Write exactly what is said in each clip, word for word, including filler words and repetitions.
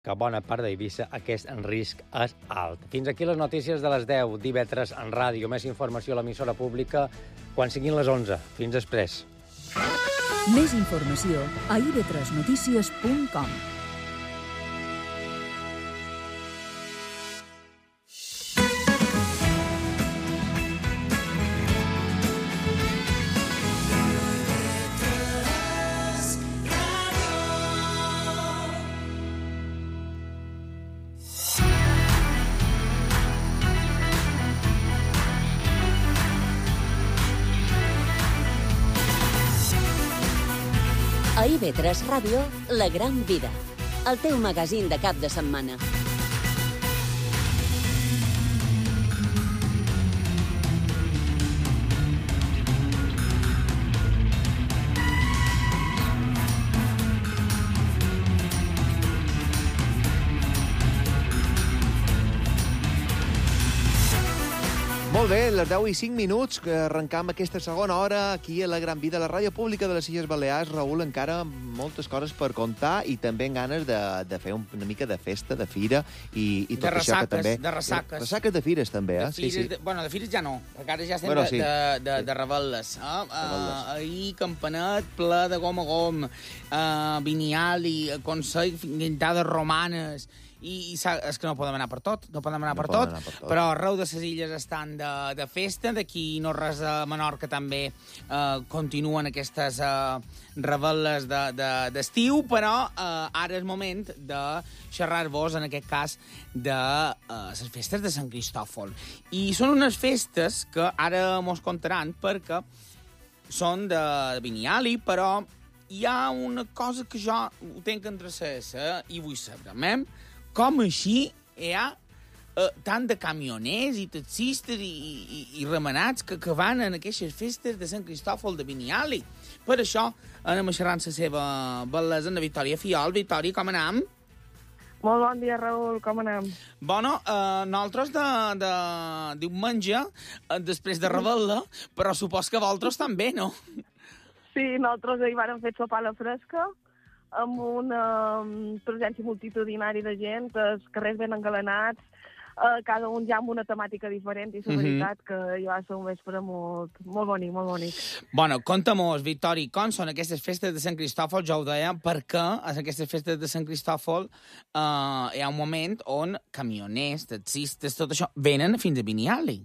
que bona part d'Eivissa aquest risc és alt. Fins aquí les notícies de les deu, divendres en ràdio. Més informació a l'emissora pública quan siguin les onze. Fins després. Més informació a i ve tres notícies punt com. A i ve tres Ràdio, La Gran Vida, el teu magazín de cap de setmana. Molt bé, les deu i cinc minuts, que arrencam aquesta segona hora aquí a La Gran Vida, la ràdio pública de les Illes Balears. Raül, encara moltes coses per contar i també en ganes de, de fer una mica de festa, de fira i, i tot de això que també... De ressaques. Ressaques de fires, també, eh? De fires, sí, sí. De, bueno, de fires ja no, perquè ara ja estem bueno, de, sí. de, de, de rebel·les. Eh? Uh, ahir, campanet ple de gom a gom, uh, Viniali, Consell, guintades romanes... I, i és que no podem anar per tot, no podem anar, no per, tot, anar per tot, però arreu de les illes estan de, de festa, d'aquí no res a Menorca també eh, continuen aquestes eh, rebel·les d'estiu, de, de, però eh, ara és moment de xerrar-vos, en aquest cas, de eh, les festes de Sant Cristòfol. I són unes festes que ara mos contaran perquè són de, de Viniali, però hi ha una cosa que jo ho tenc entre ses eh, i vull saber, eh? Com així hi ha eh, tant de camioners i taxistes i, i, i remenats que, que van en aquestes festes de Sant Cristòfol de Viniali. Per això anem a xerrar amb la seva bellesa, en Victòria Fiol. Victòria, com anem? Molt bon dia, Raül, com anem? Bueno, eh, nosaltres de, de diumenge, eh, després de rebel·la, però supos que vosaltres també, no? Sí, nosaltres ahir vàrem fer sopar a la fresca, amb una um, presència multitudinària de gent, els carrers ben engalanats, uh, cada un ja amb una temàtica diferent, i la Mhm. veritat que hi va ser un vespre molt, molt bonic, molt bonic. Bueno, conta-mos, Victòria, com són aquestes festes de Sant Cristòfol? Jo ho deia, perquè a aquestes festes de Sant Cristòfol eh, hi ha un moment on camioners, taxistes, tot això, venen fins a Viniali.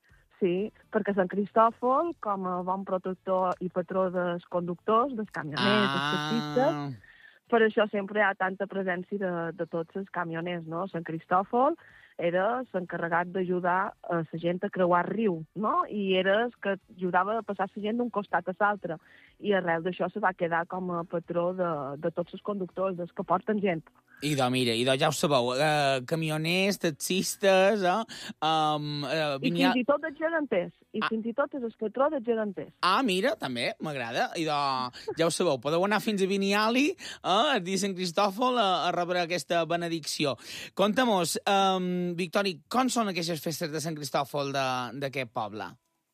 Sí, perquè Sant Cristòfol, com a bon protector i patró dels conductors, dels camioners, dels taxistes, per això sempre hi ha tanta presència de, de tots els camioners, no? Sant Cristòfol era l'encarregat d'ajudar a la gent a creuar el riu, no? I era el que ajudava a passar la gent d'un costat a l'altre. I arrel d'això se va quedar com a patró de, de tots els conductors, dels que porten gent. I de, mira, i de, ja ho sabeu, eh, camioners, taxistes, eh, um, eh, I Vinia... fins i tot els geganters. I Ah. fins i tot és el patró dels geganters. Ah, mira, també, m'agrada. I de, ja ho sabeu, podeu anar fins a Viniali, eh, a dir Sant Cristòfol, a, a rebre aquesta benedicció. Conta-mos, um, Victòria, com són aquestes festes de Sant Cristòfol d'aquest poble?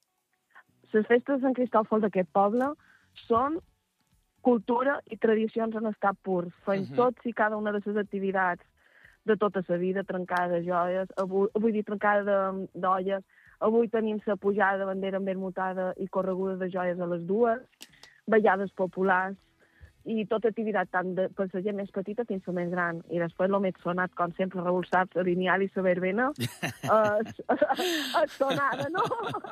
Les festes de Sant Cristòfol d'aquest poble són cultura i tradicions en estat pur. Fem Mhm. tots i cada una de les activitats de tota la vida, trencada de joies, avui, vull dir, trencada de- d'olles. Avui tenim la pujada de bandera amb vermutada i correguda de joies a les dues, ballades populars, i tota activitat tant de, per la gent més petita fins a més gran. I després el més sonat, com sempre, Raül saps, a Lineal i la verbena, és, és sonada, no?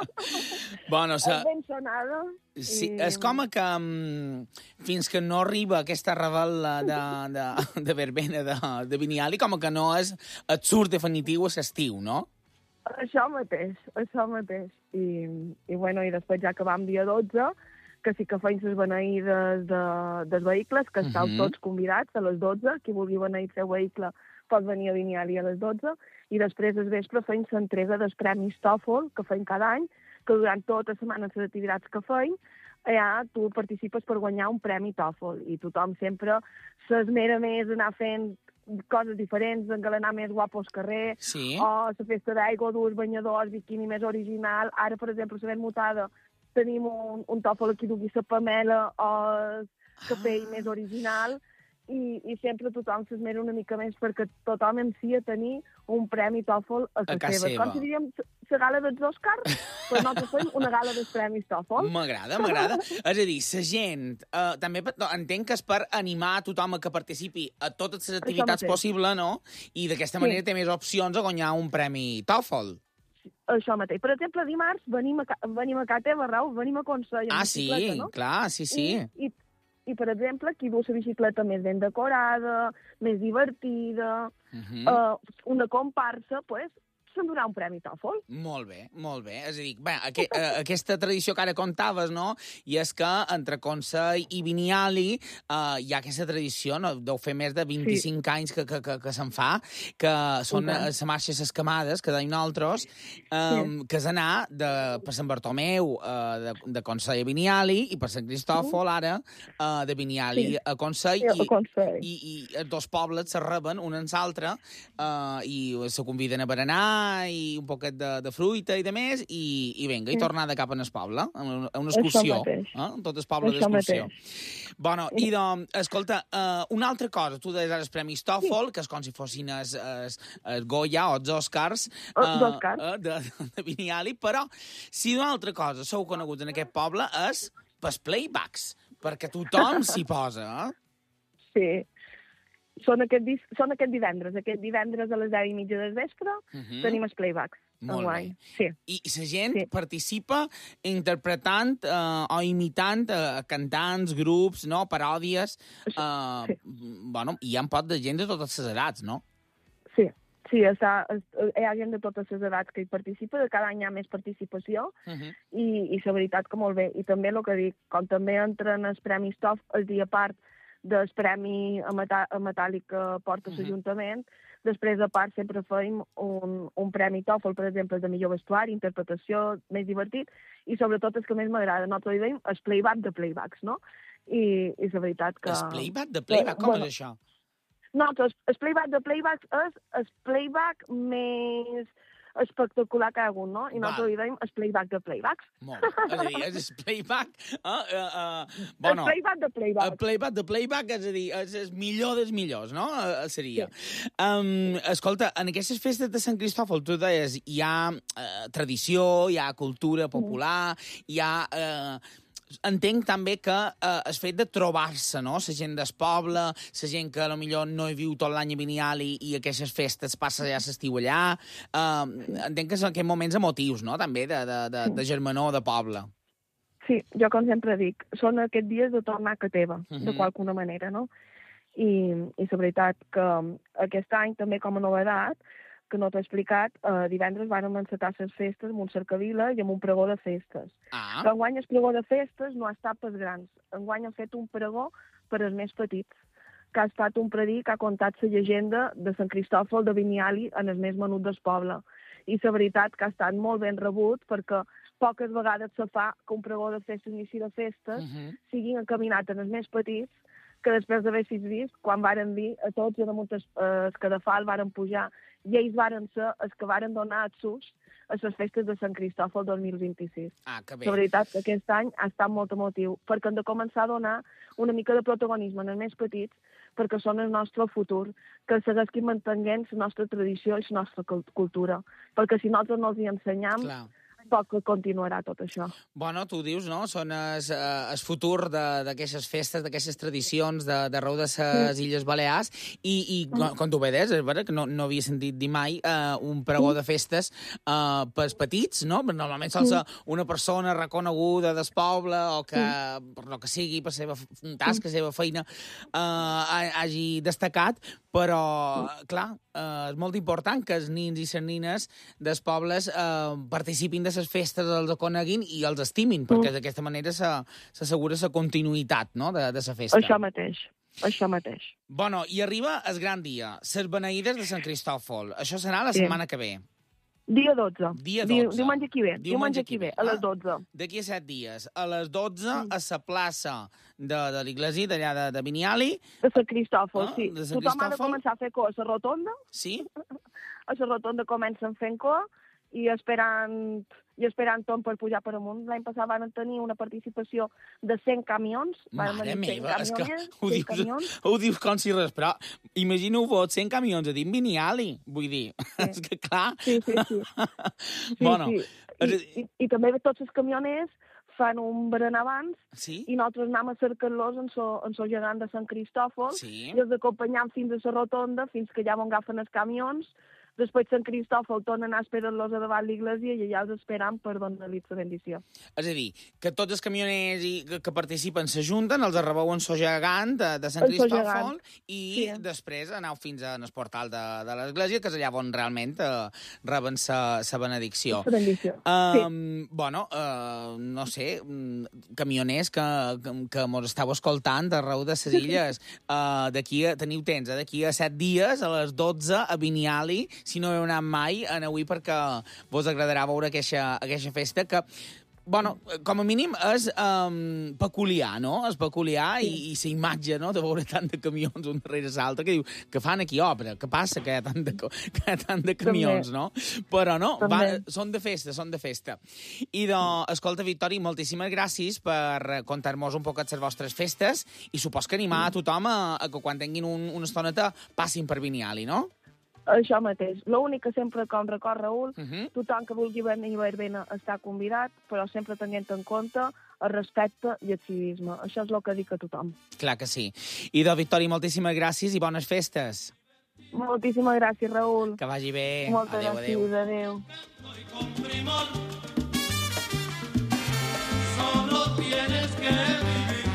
Bueno, sa... És ben sonada. Sí, i... és com que um, fins que no arriba aquesta rebel·la de, de, de verbena de, de Viniali, com que no és el surt definitiu a l'estiu, no? Això mateix, això mateix. I, i, bueno, i després ja que vam dia dotze, que sí que feim les beneïdes de, dels vehicles, que estàu Mhm. tots convidats a les dotze, qui vulgui beneir el seu vehicle pot venir a Viniali a les dotze, i després al vespre feim l'entrega dels premis Tòfol, que feim cada any, que durant tota la setmana les activitats que feim, ja tu participes per guanyar un premi Tòfol, i tothom sempre s'esmera més anar fent coses diferents, engalanar més guapo al carrer, Sí. o la festa d'aigua, dues banyadors, biquini més original. Ara, per exemple, la ben mutada, tenim un, un tòfol aquí d'Ugui la Pamela, o el cafè Ah. més original, i, i sempre tothom s'esmera una mica més perquè tothom en si a tenir un premi TOEFL a casa seva. seva. Com si diríem la gala dels Oscars, però nosaltres fem una gala dels premis TOEFL. M'agrada, m'agrada. És a dir, la gent, eh, també no, entenc que és per animar a tothom a que participi a totes les activitats possibles, no? I d'aquesta manera sí. té més opcions a guanyar un premi TOEFL. Això mateix. Per exemple, dimarts venim a, venim a casa teva, Raül, venim a Consell amb ah, bicicleta, sí, no? clar, sí, sí. I, i, I, per exemple, qui du la bicicleta més ben decorada, més divertida, uh -huh. uh, una comparsa, pues, s'endurà un premi TOEFL. Molt bé, molt bé. És a dir, bé, aqu uh, aquesta tradició que ara contaves, no?, i és que entre Consell i Vinyali uh, hi ha aquesta tradició, no?, deu fer més de vint-i-cinc sí. anys que, que, que, que se'n fa, que són les marxes escamades, que deim nosaltres, um, sí. que és anar de, per Sant Bartomeu uh, de, de Consell a Vinyali i per Sant Cristòfol, uh. ara, uh, de Vinyali sí. a Consell, sí, i, Consell. I, i, i els dos pobles se reben un en l'altre uh, i se conviden a berenar i un poquet de, de fruita i de més, i, i vinga, i tornada cap en el poble, a una, a una excursió. Eh? Tot el poble d'excursió. Bueno, i doncs, escolta, uh, una altra cosa, tu deies els Premis TOEFL, sí. que és com si fossin els, els, els Goya o els Oscars, uh, els Oscars. Uh, de, de Vinyali, però si una altra cosa sou coneguts en aquest poble és pels playbacks, perquè tothom s'hi posa, eh? Sí. Són aquest, són aquest divendres. Aquest divendres a les deu i mitja del vespre uh -huh. tenim els playbacks. Molt bé. Sí. I la gent sí. participa interpretant eh, o imitant eh, cantants, grups, no? Paròdies. Eh, sí. Bueno, hi ha un pot de gent de totes les edats, no? Sí. Sí, està, hi ha gent de totes les edats que hi participa, de cada any hi ha més participació, uh -huh. i, i la veritat que molt bé. I també el que dic, com també entren els Premis TOEFL, el dia a part del premi a, metà a metàl·lic que porta l'Ajuntament. Uh -huh. Després, a part, sempre fem un, un premi TOEFL, per exemple, de millor vestuari, interpretació, més divertit, i sobretot el que més m'agrada, nosaltres hi veiem, el playback de playbacks, no? I, i la veritat que... El playback de playback? Com bueno, és això? Nosaltres, el playback de playbacks és el playback més espectacular que hi ha hagut, no? I nosaltres hi veiem el playback de playbacks. Molt bé. És a dir, és el playback... Uh, uh, uh, bueno, el playback de playback. El playback de playback, és a dir, és el millor dels millors, no? Uh, seria. Sí. Um, escolta, en aquestes festes de Sant Cristòfol, tu deies, hi ha uh, tradició, hi ha cultura popular, mm. hi ha... Uh, entenc també que eh, el fet de trobar-se, no?, la gent del poble, la gent que potser no hi viu tot l'any a Vinyali i aquestes festes passa ja l'estiu allà, eh, entenc que són aquests moments emotius, no?, també, de, de, de, de germanor, de poble. Sí, jo com sempre dic, són aquests dies de tornar a casa teva, uh -huh. de qualsevol manera, no? I, i la veritat que aquest any també com a novedat, que no t'he explicat, eh, divendres vàrem encetar les festes amb un cercavila i amb un pregó de festes. Ah. Però enguany el pregó de festes no ha estat pels grans. Enguany han fet un pregó per als més petits, que ha estat un predí que ha contat la llegenda de Sant Cristòfol de Vinyali en el més menut del poble. I la veritat que ha estat molt ben rebut, perquè poques vegades se fa que un pregó de festes, inici de festes, uh -huh. siguin encaminats en els més petits, que després d'haver-s'hi vist, quan varen dir a tots a damunt el eh, cadafal varen pujar, i ells varen ser els que varen donar els sus a les festes de Sant Cristòfol dos mil vint-i-sis. Ah, que bé. La veritat que aquest any ha estat molt emotiu, perquè hem de començar a donar una mica de protagonisme als més petits, perquè són el nostre futur, que segueixin mantenint la nostra tradició i la nostra cultura. Perquè si nosaltres no els hi ensenyam, clar, poc continuarà tot això. Bueno, tu dius, no? Són el, el futur d'aquestes festes, d'aquestes tradicions d'arreu de, de les Illes Balears, i, i mm. com tu veus, és veritat que no, no havia sentit dir mai uh, un pregó mm. de festes uh, pels petits, no? Normalment sol ser mm. una persona reconeguda del poble, o que, mm. per lo que sigui, per seva tasca, mm. seva feina, uh, hagi destacat, però, clar, uh, és molt important que els nins i les nines dels pobles uh, participin de les festes, els coneguin i els estimin, perquè mm. d'aquesta manera s'assegura la continuïtat, no?, de, de la festa. Això mateix, això mateix. Bueno, i arriba el gran dia, les beneïdes de Sant Cristòfol. Això serà la sí. setmana que ve. Dia dotze. Dia dotze. Diumenge aquí ve. Diumenge aquí ve, a les dotze. Ah, d'aquí a set dies. A les dotze, mm. a la plaça de, de l'Iglesia, d'allà de, de Vinyali. De Sant Cristòfol, ah, sí. De Sant Tothom Cristòfol. ha de començar a fer cua a la rotonda. Sí. A la rotonda comencen fent cua, i esperant i esperant tot per pujar per amunt. L'any passat van tenir una participació de cent camions. Mare meva, és que ho dius, ho dius com si res, però imagina-ho vos, cent camions a dir Vinyali, vull dir, sí. És que clar... Sí, sí, sí. sí, bueno, sí. I, i, I també tots els camioners fan un berenar abans sí? i nosaltres anem a cercar-los en so, en so gegant de Sant Cristòfol sí? i els acompanyam fins a la rotonda, fins que ja van agafen els camions. Després Sant Cristòfol tornen a esperar-los a davant l'església i allà els esperam per donar-li la bendició. És a dir, que tots els camioners i, que, que participen s'ajunten, els arrebeuen so gegant de, de Sant Cristòfol i sí. després aneu fins al portal de, de l'església, que és allà on realment eh, reben sa benedicció. La benedicció, um, sí. Bueno, uh, no sé, camioners que, que, que mos estàu escoltant d'arreu de les illes, uh, d'aquí a, teniu temps, eh, d'aquí a set dies, a les dotze, a Vinyali. Si no heu anat mai, aneu-hi perquè vos agradarà veure aquesta, aquesta festa que, bueno, com a mínim és um, peculiar, no? És peculiar sí. i, i la imatge, no?, de veure tant de camions un darrere l'altre, que diu, que fan aquí obra, que passa que hi ha tant de, que hi ha tant de camions, també. No? Però no, va, són de festa, són de festa. I, de, escolta, Victòria, moltíssimes gràcies per contar-nos un poc les vostres festes i supos que animar a tothom a, a que quan tinguin un, una estoneta passin per Vinyali, no? Això mateix. L'únic que sempre, com record Raül, uh -huh. tothom que vulgui venir a Verbena està convidat, però sempre tenint en compte el respecte i el civisme. Això és el que dic a tothom. Clar que sí. I de Victòria, moltíssimes gràcies i bones festes. Moltíssimes gràcies, Raül. Que vagi bé. Moltes adéu, gràcies, adéu. adéu. Solo tienes que vivir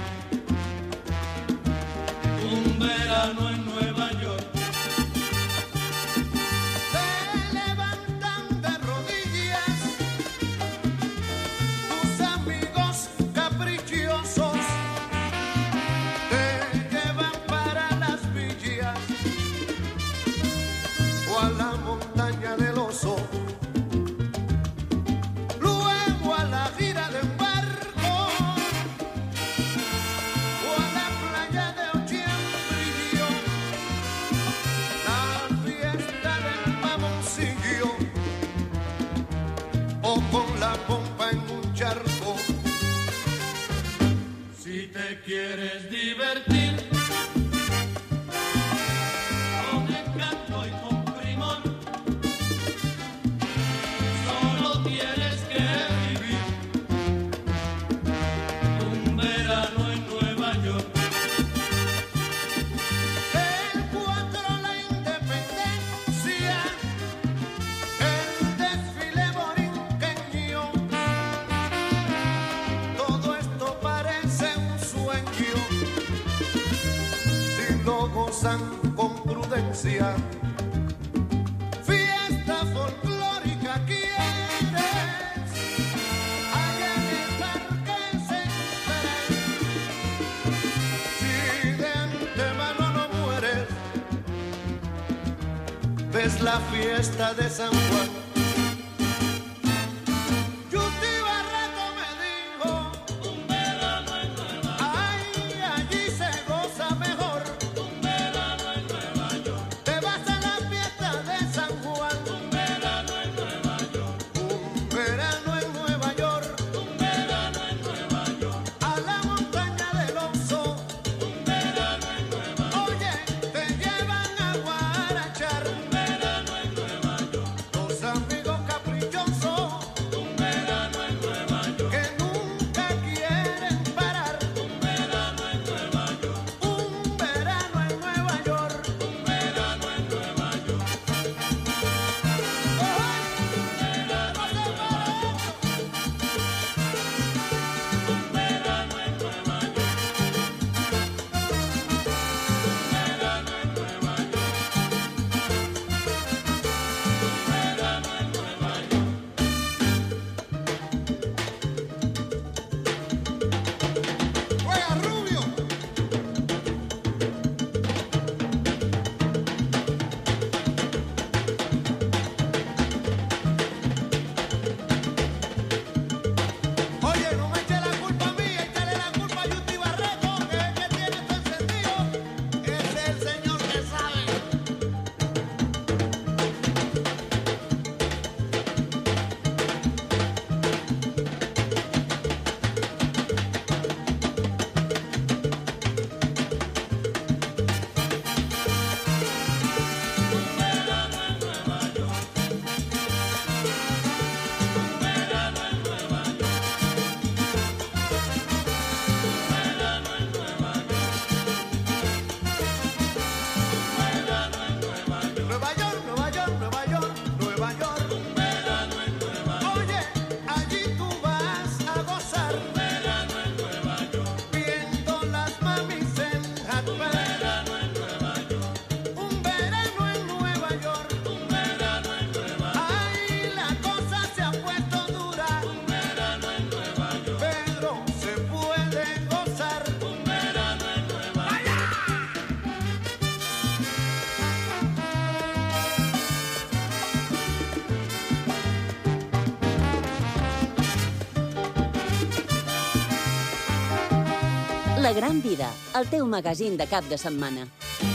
un verano en Nueva York. ¿Quieres divertir? Con encanto y con primor. Solo tienes que vivir un verano en Nueva York. El cuatro, la independencia, el desfile borinqueño. Todo esto parece si lo gozan con prudencia. Fiesta folclórica quieres, allá en el Parque Central. Si de antemano no mueres, ves la fiesta de San Juan. Some La Gran Vida, el teu magazín de cap de setmana.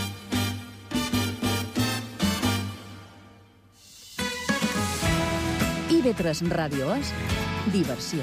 I V tres Ràdio és diversió.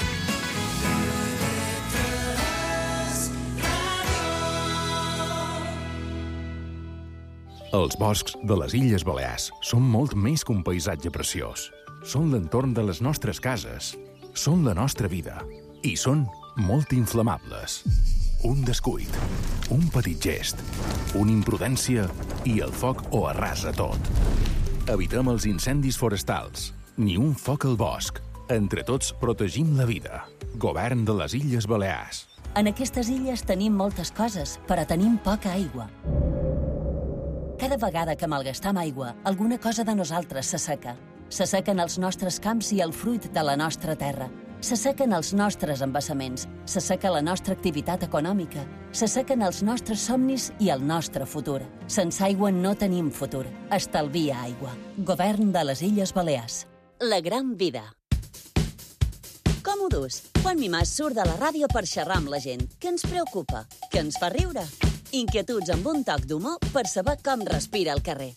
Els boscs de les Illes Balears són molt més que un paisatge preciós. Són l'entorn de les nostres cases, són la nostra vida i són molt inflamables. Un descuit, un petit gest, una imprudència i el foc ho arrasa tot. Evitem els incendis forestals, ni un foc al bosc. Entre tots protegim la vida. Govern de les Illes Balears. En aquestes illes tenim moltes coses, però tenim poca aigua. Cada vegada que malgastam aigua, alguna cosa de nosaltres s'asseca. S'assequen els nostres camps i el fruit de la nostra terra. S'assequen els nostres embassaments, s'asseca la nostra activitat econòmica, s'assequen els nostres somnis i el nostre futur. Sense aigua no tenim futur. Estalvia aigua. Govern de les Illes Balears. La Gran Vida. Còmodos. Juan Mimàs surt de la ràdio per xerrar amb la gent. Què ens preocupa? Què ens fa riure? Inquietuds amb un toc d'humor per saber com respira el carrer.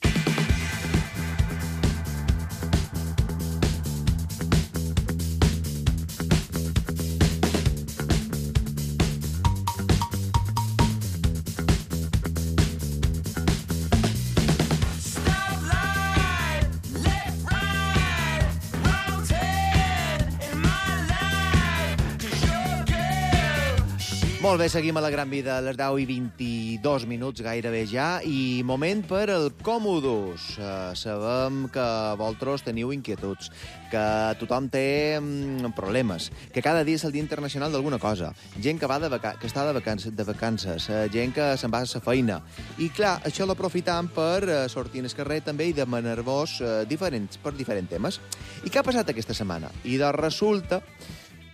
Molt bé, seguim a la Gran Vida a les deu i vint-i-dos minuts, gairebé ja, i moment per el Còmodos. Uh, sabem que vosaltres teniu inquietuds, que tothom té mm, problemes, que cada dia és el Dia Internacional d'alguna cosa, gent que va de vaca que està de vacances, de vacances uh, gent que se'n va a la feina. I, clar, això l'aprofitam per uh, sortir al carrer també i demanar-vos uh, diferents, per diferents temes. I què ha passat aquesta setmana? I doncs resulta que,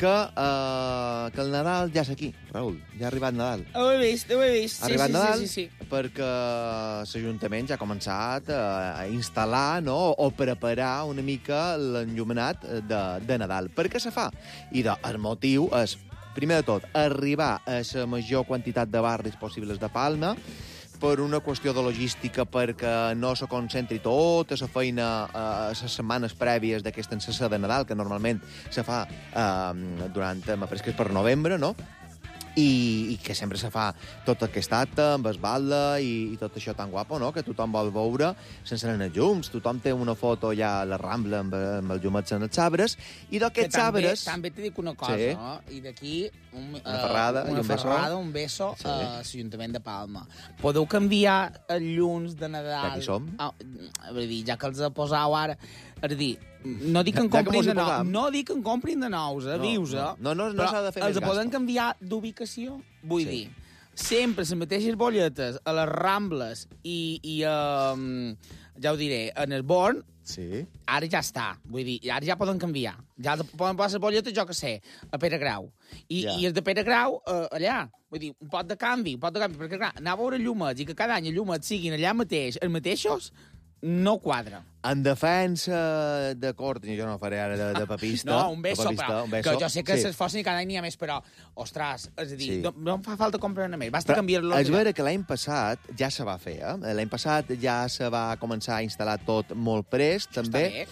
uh, que el Nadal ja és aquí, Raül. Ja ha arribat Nadal. Ho he vist, ho he vist. Ha arribat sí, Nadal sí, sí, sí. perquè l'Ajuntament ja ha començat a, a instal·lar, no?, o preparar una mica l'enllumenat de, de Nadal. Per què se fa? I de, el motiu és, primer de tot, arribar a la major quantitat de barris possibles de Palma, per una qüestió de logística, perquè no se concentri tota la feina a les setmanes prèvies d'aquesta encesa de Nadal, que normalment se fa eh, durant, me pareix que és per novembre, no?, I, i que sempre se fa tot aquest acte amb esbalda i, i tot això tan guapo, no?, que tothom vol veure sense anar llums, tothom té una foto ja a la Rambla amb, amb els llumets en els arbres, i d'aquests arbres... També t'he dit una cosa, sí. no? I d'aquí un, una ferrada, uh, una un ferrada, beso. un beso Sí. a l'Ajuntament de Palma. Podeu canviar els llums de Nadal... Ja que hi som. Ah, vull dir, ja que els posau ara... És a dir, no dic que en Ja que comprin mos hi de nous, posam. no dic que en comprin de nous, eh, No, vius, eh? no, no, no però s'ha de fer els més poden gasto. canviar d'ubicació. Vull Sí. dir, sempre les mateixes bolletes a les Rambles i, i um, ja ho diré, en el Born, Sí. ara ja està. Vull dir, ara ja poden canviar. Ja poden posar les bolletes, jo que sé, a Pere Grau. I, Ja. i els de Pere Grau, eh, allà. Vull dir, un pot de canvi, un pot de canvi. Perquè, clar, anar a veure llumets i que cada any els llumets siguin allà mateix, els mateixos, no quadra. En defensa de cort, jo no faré ara de, de papista. No, un beso, de papista, però, un beso. que jo sé que Sí. s'esforcen i cada any n'hi ha més, però, ostres, és a dir, Sí. no, no em fa falta comprar una més, basta Però canviar-lo. és vera que l'any passat ja se va fer, eh? L'any passat ja se va començar a instal·lar tot molt prest, Això també. està bé.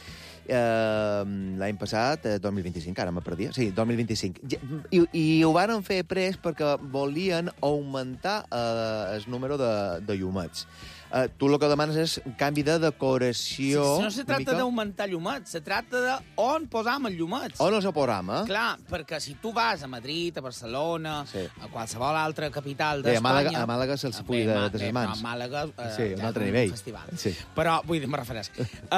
Eh, l'any passat, eh, dos mil vint-i-cinc, ara me perdia. Sí, dos mil vint-i-cinc. Ja- I, I ho varen fer prest perquè volien augmentar eh, el número de, de llumets. Eh, tu el que demanes és un canvi de decoració... Si no se una tracta mica. d'augmentar llumets, se tracta de on posam els llumets. On és el programa? Clar, perquè si tu vas a Madrid, a Barcelona, Sí. a qualsevol altra capital Bé, a d'Espanya... Màlaga- a Màlaga se'ls Ah, pugui bé, de- Ma- de ses bé, mans. però a Màlaga... Eh, Sí, un ja altre és nivell. festival. Sí. Però, vull dir, me refereix.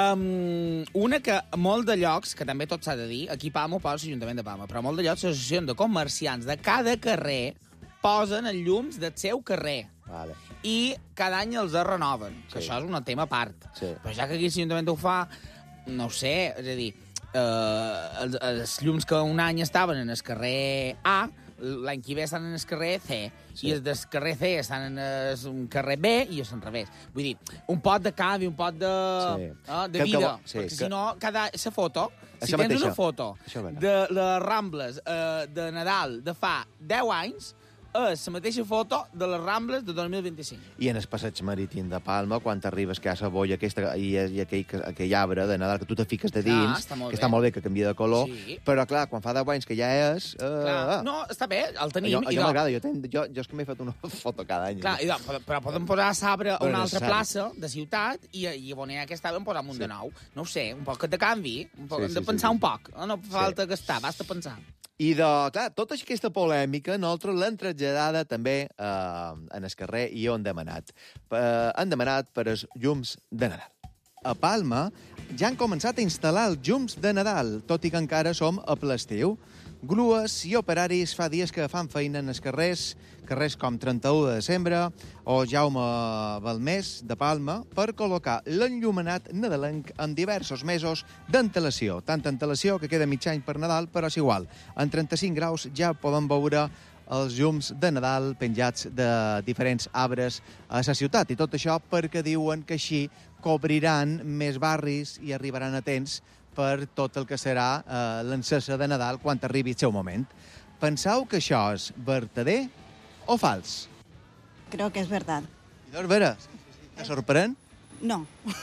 Um, una que molt de llocs, que també tot s'ha de dir, aquí Palma ho posa l'Ajuntament de Palma, però molt de llocs, l'associació de comerciants de cada carrer posen els llums del seu carrer. Vale. I cada any els renoven, que Sí. això és un tema a part. Sí. Però ja que aquí l'Ajuntament ho fa, no ho sé, és a dir, eh, els, els llums que un any estaven en el carrer A, l'any que ve estan en el carrer C, Sí. i els del carrer C estan en el carrer B i és al revés. Vull dir, un pot de canvi, un pot de, Sí. eh, de Que- que vida, bo- sí, perquè que- si no, cada, la foto, si Això tens mateixa. una foto Això és de les Rambles eh, de Nadal de fa deu anys, és la mateixa foto de les Rambles de dos mil vint-i-cinc. I en el passeig marítim de Palma, quan t'arribes que hi ha la boia aquesta, i, i aquell, aquell arbre de Nadal que tu te fiques de dins, ah, està que bé. està molt bé, que canvia de color, sí. però clar, quan fa deu anys que ja és... Uh, clar. No, està bé, el tenim. Jo, jo m'agrada, jo, ten, jo, jo és que m'he fet una foto cada any. Clar, i, però, però podem posar sabre a Però una altra sabre. plaça de ciutat i, i on hi ha aquest arbre en posar un Sí. de nou. No ho sé, un poc de canvi, un poc, Sí, hem sí, de pensar sí, sí. un poc. No fa falta gastar, basta pensar. I, de, clar, tota aquesta polèmica, nosaltres l'hem traslladada també eh, en el carrer i on hem demanat. Eh, han demanat per els llums de Nadal. A Palma ja han començat a instal·lar els llums de Nadal, tot i que encara som a ple estiu. Grues i operaris fa dies que fan feina en els carrers, carrers com trenta-u de desembre o Jaume Balmés de Palma, per col·locar l'enllumenat nadalenc en diversos mesos d'antelació. Tanta antelació que queda mig any per Nadal, però és igual. En trenta-cinc graus ja poden veure els llums de Nadal penjats de diferents arbres a la ciutat. I tot això perquè diuen que així cobriran més barris i arribaran a temps per tot el que serà eh, l'encesa de Nadal quan arribi el seu moment. Penseu que això és verdader o fals? Creo que es verdad. I doncs, veres, te sorprèn? No.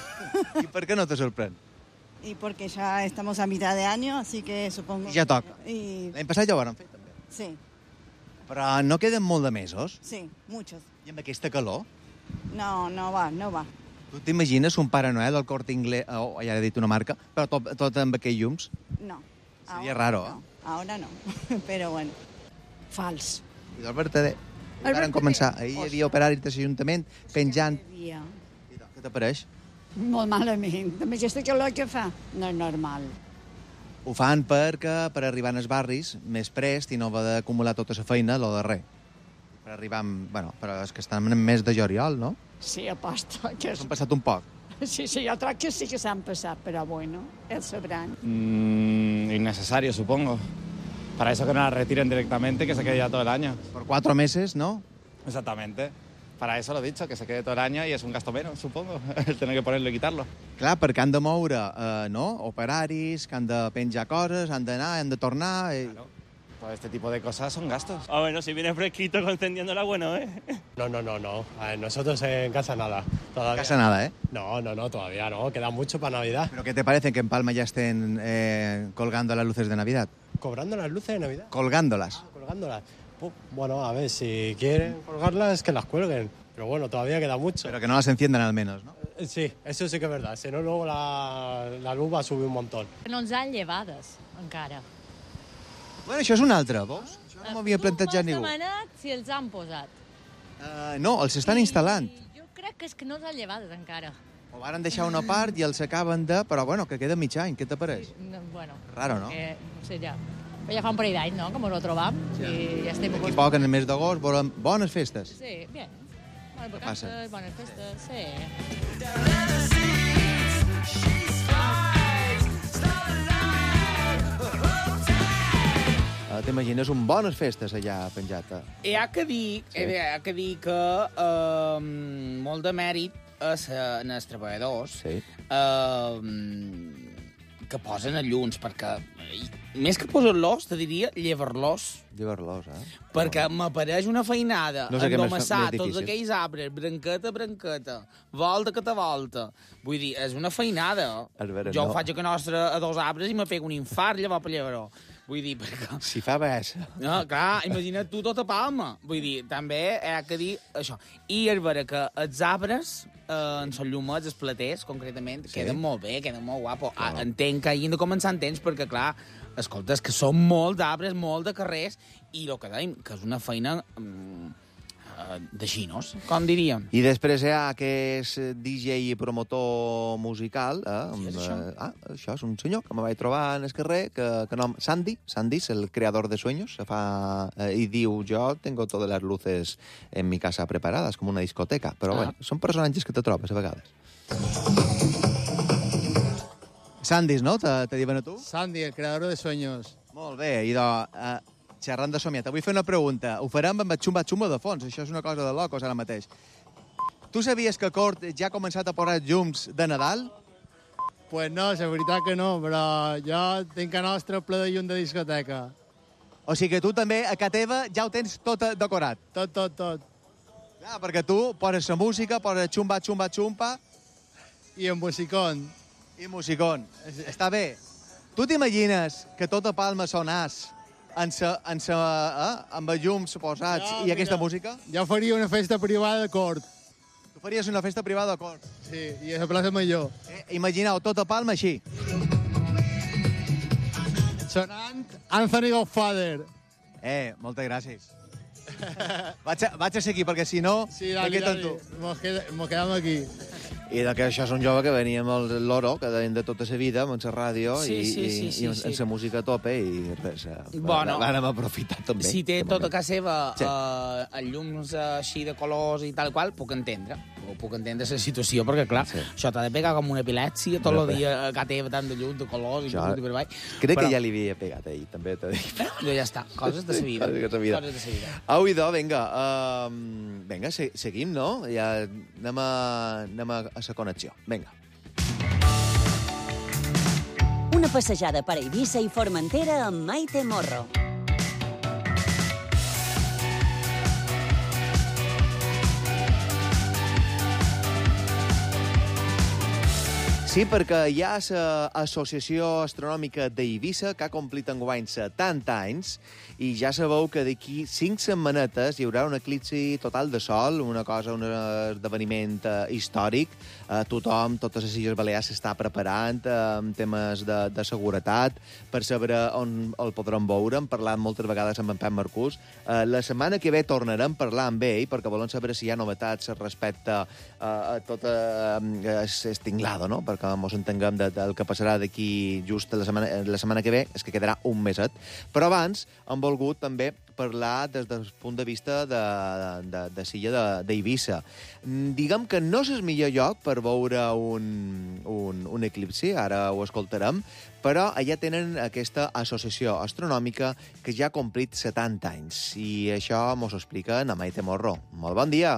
I per què no te sorprèn? Y porque ya estamos a mitad de año, así que supongo... Ja toca. Y... L'any passat ja ho vam fer, també. Sí, Però no queden molt de mesos. sí, muchos. I amb aquesta calor? No, no va, no va. Tu t'imagines un Pare Noel al Corte Inglés, oh, ja he dit una marca, però tot, tot amb aquells llums? No. Sería Ahora raro, no. Ahora no, pero bueno. Fals. I del verdader. El Varen verdader. començar. Ahir hi havia operaris de l'Ajuntament penjant. Dia. Què t'apareix? Molt malament. De aquesta calor que fa, no és normal. Ho fan perquè per arribar als barris més prest i no haver d'acumular tota la feina lo darrer. Per arribar, amb, bueno, però és que estan en mes de juliol, no? Sí, aposto que... S'han passat un poc. Sí, sí, jo crec que sí que s'han passat, però bueno, ells sabran. Mm, innecesario, supongo. Para eso que no la retiren directamente, que se quede ya todo el año. Por cuatro meses, ¿no? Exactamente. Para eso lo he dicho, que se quede todo el año y es un gasto menos, supongo, el tener que ponerlo y quitarlo. Clar, perquè han de moure, eh, no?, operaris, que han de penjar coses, han d'anar, han de tornar... Eh... Claro. Todo este tipo de cosas son gastos. Ah, bueno, si viene fresquito encendiéndola, bueno, ¿eh? No, no, no, no. A ver, nosotros en casa nada. Todavía. Casa nada, ¿eh? No, no, no, todavía no. Queda mucho para Navidad. ¿Pero qué te parece que en Palma ya estén eh, colgando las luces de Navidad? ¿Cobrando las luces de Navidad? Colgándolas. Ah, colgándolas. Pu- Bueno, a ver, si quieren colgarlas, que las cuelguen. Pero bueno, todavía queda mucho. Pero que no las enciendan al menos, ¿no? Eh, Sí, eso sí que es verdad. Si no, luego la, la luz va a subir un montón. No ens han llevades, encara. Bueno, això és un altre, veus? Això no m'havia plantejat Tu ningú. m'has demanat si els han posat. Uh, no, els estan instal·lant. Jo crec que és que no els han llevades encara. Ho varen deixar una part i els acaben de... Però bueno, que queda mig any, què t'apareix? No, bueno, Raro, no? Que, no sé, ja. Però ja fa un parell d'anys, no?, que mos ho trobam. Ja. I ja estem... Aquí poc, en el mes d'agost, volem bones festes. Sí, bien. Bones passa? vacances, bones festes, sí. Uh, T'imagines un bones festes allà penjat. Eh? Hi ha que dir, Sí. hi ha que, dir que eh, molt de mèrit és, eh, en els treballadors Sí. eh, que posen els llums, perquè eh, més que posar-los, te diria llevar-los. Llevar-los, eh? Perquè m'apareix una feinada, No sé què més fa- endomassar més tots difícil. aquells arbres, branqueta a branqueta, volta que te volta. Vull dir, és una feinada. És vera, jo no. ho faig a que nostre a dos arbres i me pego un infart llavors per llevar-ho. Vull dir, perquè... Si fa bessa. No, clar, imagina't tu tota Palma. Vull dir, també hi ha que dir això. I és vera que els arbres, eh, en són llumets, els platers, concretament, Sí. queden molt bé, queden molt guapos. Ah, Clar. entenc que hagin de començar en temps, perquè, clar, escolta, és que són molts arbres, molt de carrers, i el que dèiem, que és una feina mm, eh, de xinos, com diríem. I després hi ha aquest D J i promotor musical. Eh, amb, és això? eh, ah, això és un senyor que me vaig trobar en el carrer, que, que nom... Sandy, Sandy és el creador de sueños, se fa, eh, i diu, jo tengo todas las luces en mi casa preparadas, com una discoteca. Però Ah. bueno, són personatges que te trobes a vegades. Sandys, no? Te, te diuen a tu? Sandy, el creador de sueños. Molt bé, idò, eh, xerrant de somiat, vull fer una pregunta. Ho farem amb el xumba-xumba de fons, això és una cosa de locos ara mateix. Tu sabies que Cort ja ha començat a posar llums de Nadal? Pues no, la veritat que no, però jo tinc a nostre ple de llum de discoteca. O sigui que tu també, a casa teva, ja ho tens tot decorat. Tot, tot, tot. Ah, perquè tu poses la música, poses xumba, xumba, xumpa... I en musicón. I musicón. Està bé. Tu t'imagines que tota Palma sonàs en sa, en sa, eh, amb els llums posats ja, i aquesta mira, música? Ja faria una festa privada de cort. Tu faries una festa privada de cort? Sí, i a la plaça Major. Eh, imagineu, tota Palma així. Sonant Anthony Godfather. Eh, moltes gràcies. vaig, a, vaig a seguir, perquè si no... Sí, dale, dale. Mos quedem aquí. I de que això és un jove que venia amb el loro, que deien de tota la vida, amb la ràdio, sí, i, sí, sí, i, sí, i sí. en la música a tope, i res, bueno, l'ànem aprofitat també. Si té tota casa seva sí. eh, els llums així de colors i tal qual, puc entendre. Puc entendre la situació, perquè, clar, sí. això t'ha de pegar com una epilèpsia tot el dia a casa teva, tant de llum, de colors, i tot i per avall. Crec Però... que ja li havia pegat ahir, també t'he dit. Ja, ja està, coses de sa vida. Coses de sa vida. Coses de sa vida. Au, idò, vinga, uh, vinga, se seguim, no? Ja anem a, anem a, a la connexió. Vinga. Una passejada per Eivissa i Formentera amb Maite Morro. Sí, perquè hi ha l'Associació Astronòmica d'Eivissa, que ha complit enguany setanta anys, i ja sabeu que d'aquí cinc setmanetes hi haurà un eclipsi total de sol, una cosa, un esdeveniment eh, històric. Eh, tothom, totes les Illes Balears s'està preparant eh, amb temes de, de seguretat per saber on el podrem veure. Hem parlat moltes vegades amb en Pep Marcús. Eh, la setmana que ve tornarem a parlar amb ell perquè volem saber si hi ha novetats respecte eh, a tot eh, el tinglado, no? Perquè ens entenguem de, del que passarà d'aquí just la setmana, la setmana que ve, és que quedarà un meset. Però abans hem volgut també parlar des del punt de vista de, de, de Silla d'Eivissa. Diguem que no és el millor lloc per veure un, un, un eclipsi, ara ho escoltarem, però allà tenen aquesta associació astronòmica que ja ha complit setanta anys. I això mos ho explica na Maite Morro. Molt bon dia!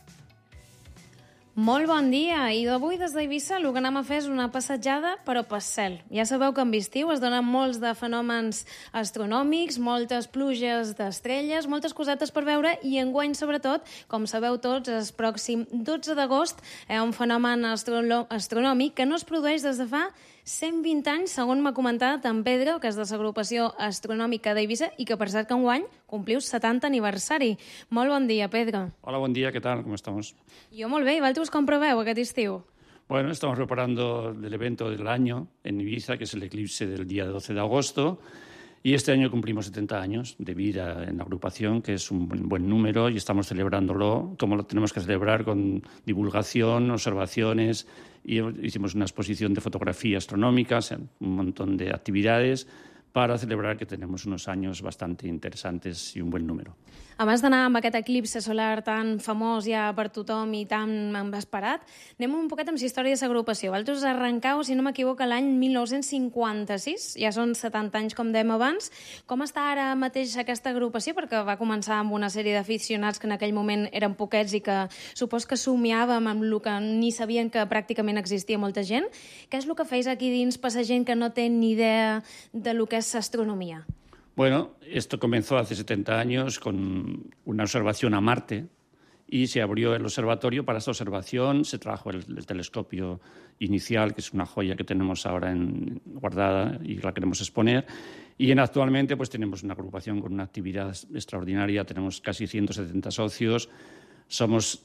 Molt bon dia, i d'avui des d'Eivissa el que anem a fer és una passejada però pel cel. Ja sabeu que en estiu es donen molts de fenòmens astronòmics, moltes pluges d'estrelles, moltes cosetes per veure, i enguany sobretot, com sabeu tots, el pròxim dotze d'agost hi ha un fenomen astronòmic que no es produeix des de fa cent vint anys, segons m'ha comentat en Pedro, que és de l'agrupació astronòmica d'Eivissa i que per cert que enguany compliu setanta aniversari. Molt bon dia, Pedro. Hola, buen día, ¿qué tal? ¿Cómo estamos? Jo molt bé, i vosaltres com proveu aquest estiu? Bueno, estamos preparando el evento del año en Ibiza, que es el eclipse del día doce de agosto, y este año cumplimos setenta años de vida en la agrupación, que es un buen, buen número, y estamos celebrándolo como lo tenemos que celebrar, con divulgación, observaciones, y hicimos una exposición de fotografía astronómica, un montón de actividades para celebrar que tenemos unos años bastante interesantes y un buen número. Abans d'anar amb aquest eclipse solar tan famós ja per tothom i tan esperat, anem un poquet amb la història de l'agrupació. Vosaltres arrencau, si no m'equivoco, l'any mil nou-cents cinquanta-sis, ja són setanta anys, com dèiem abans. Com està ara mateix aquesta agrupació? Perquè va començar amb una sèrie d'aficionats que en aquell moment eren poquets i que supos que somiàvem amb el que ni sabien que pràcticament existia molta gent. Què és el que feis aquí dins per la gent que no té ni idea de lo que és l'astronomia? Bueno, esto comenzó hace setenta años con una observación a Marte y se abrió el observatorio. Para esta observación se trajo el, el telescopio inicial, que es una joya que tenemos ahora en, guardada y la queremos exponer. Y en, actualmente pues tenemos una agrupación con una actividad extraordinaria, tenemos casi ciento setenta socios, somos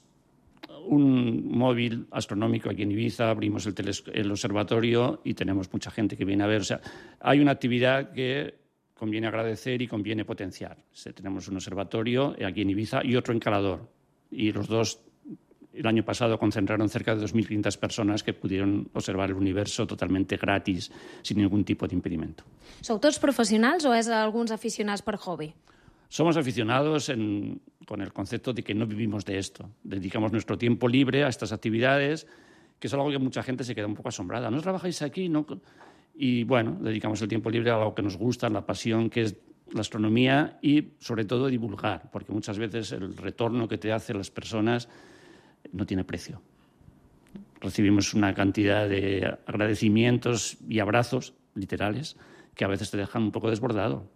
un móvil astronómico aquí en Ibiza, abrimos el, el observatorio y tenemos mucha gente que viene a ver. O sea, hay una actividad que conviene agradecer y conviene potenciar. Tenemos un observatorio aquí en Ibiza y otro en Calador. Y los dos, el año pasado, concentraron cerca de dos mil quinientas personas que pudieron observar el universo totalmente gratis, sin ningún tipo de impedimento. Sou tots professionals o és alguns aficionats per hobby? Somos aficionados en, con el concepto de que no vivimos de esto. Dedicamos nuestro tiempo libre a estas actividades, que es algo que mucha gente se queda un poco asombrada. ¿No trabajáis aquí? ¿No? Y, bueno, dedicamos el tiempo libre a algo que nos gusta, la pasión, que es la astronomía y, sobre todo, divulgar, porque muchas veces el retorno que te hacen las personas no tiene precio. Recibimos una cantidad de agradecimientos y abrazos literales que a veces te dejan un poco desbordado.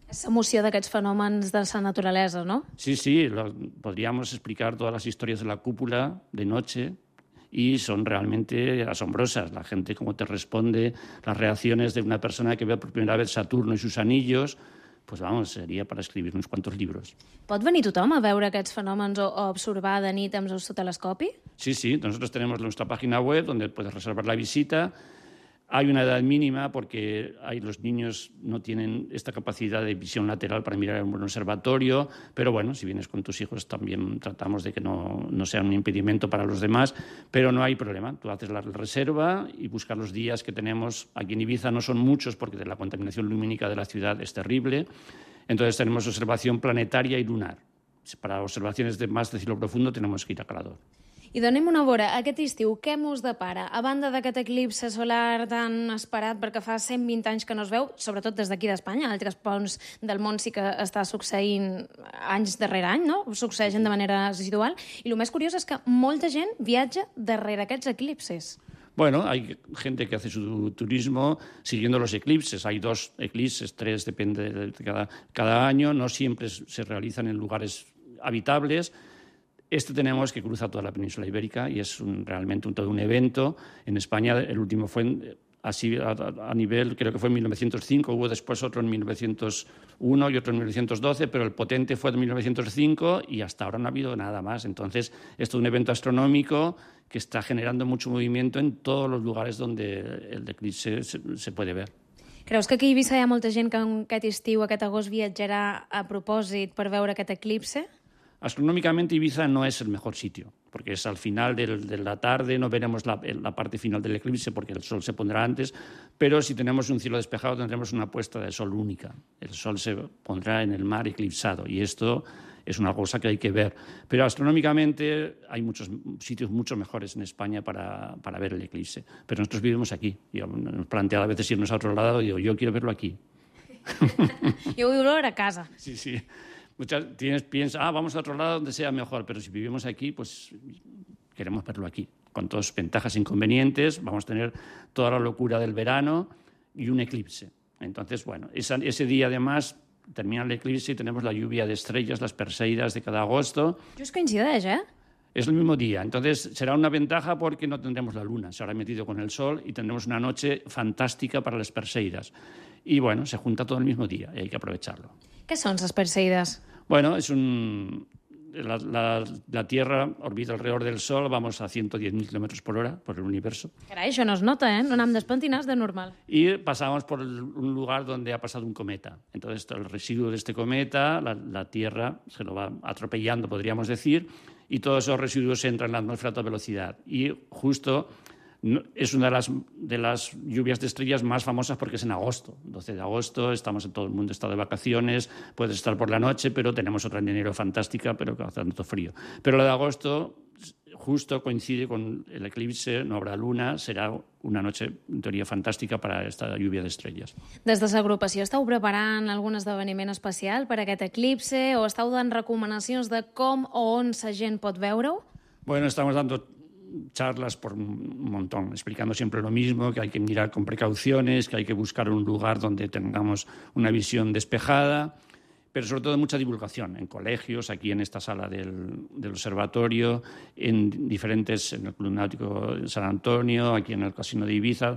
És l'emoció d'aquests fenòmens de la naturalesa, ¿no? Sí, sí, lo, podríamos explicar todas las historias de la cúpula de noche y son realmente asombrosas. La gente, cómo te responde, las reacciones de una persona que ve por primera vez Saturno y sus anillos, pues vamos, sería para escribir uns quantos libros. Pot venir tothom a veure aquests fenòmens o, o observar de nit amb el seu telescopi? Sí, sí, nosotros tenemos nuestra página web donde puedes reservar la visita. Hay una edad mínima porque hay, los niños no tienen esta capacidad de visión lateral para mirar en un observatorio, pero bueno, si vienes con tus hijos también tratamos de que no, no sea un impedimento para los demás, pero no hay problema. Tú haces la reserva y buscas los días que tenemos. Aquí en Ibiza no son muchos porque la contaminación lumínica de la ciudad es terrible, entonces tenemos observación planetaria y lunar. Para observaciones de más de cielo profundo tenemos que ir a Calador. I donem una vora, aquest estiu, què mos depara? A banda d'aquest eclipse solar tan esperat, perquè fa cent vint anys que no es veu, sobretot des d'aquí d'Espanya, a altres punts del món sí que està succeint anys darrere any, no? Succeeixen de manera residual. I el més curiós és que molta gent viatja darrere aquests eclipses. Bueno, hay gente que hace su turismo siguiendo los eclipses. Hay dos eclipses, tres, depende de cada, cada año. No siempre se realizan en lugares habitables. Este tenemos que cruza toda la península ibérica y es un, realmente un, todo un evento. En España el último fue en, así a, a nivel, creo que fue en mil novecientos cinco, hubo después otro en mil novecientos uno y otro en mil novecientos doce, pero el potente fue en mil novecientos cinco y hasta ahora no ha habido nada más. Entonces, esto es un evento astronómico que está generando mucho movimiento en todos los lugares donde el eclipse se, se puede ver. Creus que aquí a Ibiza hi ha molta gent que aquest estiu, aquest agost, viatjarà a propòsit per veure aquest eclipse? Astronómicamente Ibiza no es el mejor sitio, porque es al final del, de la tarde, no veremos la, la parte final del eclipse porque el sol se pondrá antes, pero si tenemos un cielo despejado tendremos una puesta de sol única. El sol se pondrá en el mar eclipsado y esto es una cosa que hay que ver. Pero astronómicamente hay muchos sitios mucho mejores en España para, para ver el eclipse. Pero nosotros vivimos aquí. Yo nos planteado a veces irnos a otro lado y digo, yo quiero verlo aquí. Yo voy a volver a casa. Sí, sí. Muchas tienes piensa, ah, vamos a otro lado donde sea mejor, pero si vivimos aquí, pues queremos verlo aquí, con todas sus ventajas e inconvenientes. Vamos a tener toda la locura del verano y un eclipse. Entonces, bueno, esa, ese día además termina el eclipse y tenemos la lluvia de estrellas, las Perseidas de cada agosto. Just coincideix, ¿eh? Es el mismo día, entonces será una ventaja porque no tendremos la luna, se habrá metido con el sol y tendremos una noche fantástica para las Perseidas. Y bueno, se junta todo el mismo día y hay que aprovecharlo. ¿Qué son las Perseidas? Bueno, es un... La, la, la Tierra orbita alrededor del Sol, vamos a ciento diez mil kilómetros por hora por el universo. Carai, això no es nota, eh? No anem despentinats de normal. Y pasamos por el, un lugar donde ha pasado un cometa. Entonces, el residuo de este cometa, la, la Tierra se lo va atropellando, podríamos decir, y todos esos residuos entran en la atmósfera a toda velocidad. Y justo... es una de las, de las lluvias de estrellas más famosas porque es en agosto, doce de agosto, estamos en todo el mundo, está de vacaciones, puedes estar por la noche, pero tenemos otra en enero fantástica, pero que hace tanto frío. Pero la de agosto justo coincide con el eclipse, no habrá luna, será una noche, en teoria, fantàstica per a esta lluvia d'estrelles. Des de l'agrupació esteu preparant algun esdeveniment especial per a aquest eclipse o esteu dant recomanacions de com o on la gent pot veure-ho? Bueno, estamos dando charlas por un montón, explicando siempre lo mismo, que hay que mirar con precauciones, que hay que buscar un lugar donde tengamos una visión despejada, pero sobre todo mucha divulgación en colegios, aquí en esta sala del, del observatorio, en diferentes, en el Club Náutico de San Antonio, aquí en el Casino de Ibiza,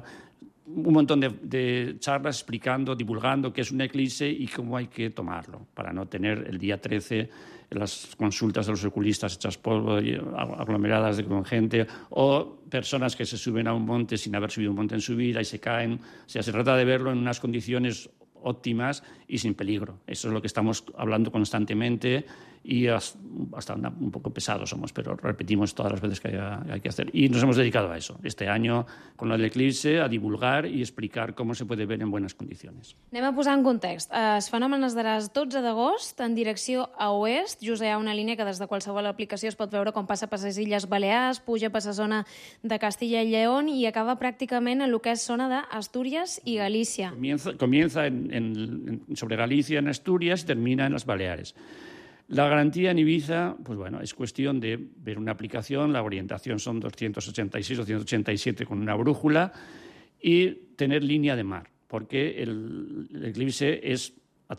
un montón de, de charlas explicando, divulgando qué es un eclipse y cómo hay que tomarlo, para no tener el día trece las consultas de los oculistas hechas polvo, aglomeradas de, con gente, o personas que se suben a un monte sin haber subido un monte en su vida y se caen. O sea, se trata de verlo en unas condiciones óptimas y sin peligro. Eso es lo que estamos hablando constantemente y hasta un poco pesados somos, pero repetimos todas las veces que hay, hay que hacer. Y nos hemos dedicado a eso, este año con el eclipse, a divulgar y explicar cómo se puede ver en buenas condiciones. Anem a posar en context. El fenomen es darà el dotze d'agost en direcció a oest. Just hi ha una línia que des de qualsevol aplicació es pot veure com passa per les Illes Balears, puja per la zona de Castilla y León i acaba pràcticament en el que és zona d'Astúries i Galícia. Comienza, comienza en, en, en, sobre Galicia, en Asturias, y termina en las Baleares. La garantía en Ibiza, pues bueno, es cuestión de ver una aplicación, la orientación son doscientos ochenta y seis, doscientos ochenta y siete con una brújula y tener línea de mar, porque el, el eclipse es a tres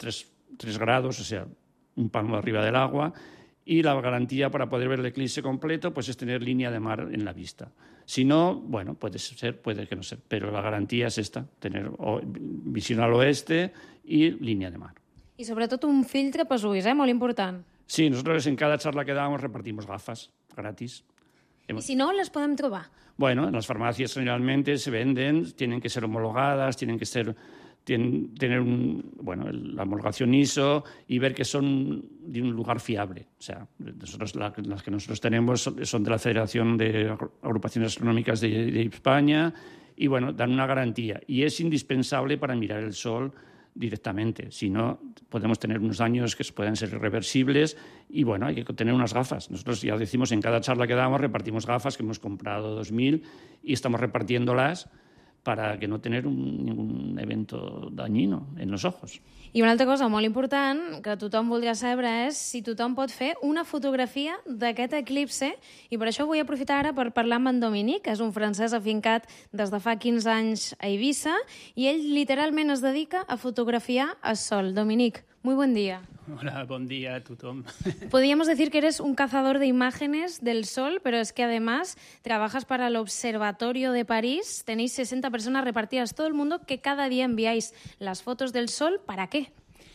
tres grados, o sea, un palmo arriba del agua, y la garantía para poder ver el eclipse completo pues es tener línea de mar en la vista. Si no, bueno, puede ser, puede que no ser, pero la garantía es esta, tener visión al oeste y línea de mar. I sobretot un filtre pels ulls, eh? Molt important. Sí, nosotros en cada charla que damos repartimos gafas gratis. I si no, les podem trobar? Bueno, en las farmacias generalmente se venden, tienen que ser homologadas, tienen que ser, tienen, tener un, bueno, la homologación I S O y ver que son de un lugar fiable. O sea, nosotros, la, las que nosotros tenemos son, son de la Federación de Agrupaciones Astronómicas de, de España y, bueno, dan una garantía. Y es indispensable para mirar el sol directamente. Si no, podemos tener unos daños que pueden ser irreversibles y, bueno, hay que tener unas gafas. Nosotros ya decimos, en cada charla que damos repartimos gafas, que hemos comprado dos mil y estamos repartiéndolas para que no tener un, ningún evento dañino en los ojos. I una altra cosa molt important que tothom voldria saber és si tothom pot fer una fotografia d'aquest eclipse, i per això vull aprofitar ara per parlar amb en Dominic, que és un francès afincat des de fa quinze anys a Eivissa, i ell literalment es dedica a fotografiar el sol. Dominic, muy buen día. Hola, buen día a tothom. Podríamos decir que eres un cazador de imágenes del sol, pero es que además trabajas para el Observatorio de París. Tenéis sesenta personas repartidas todo el mundo que cada día enviáis las fotos del sol. ¿Para qué?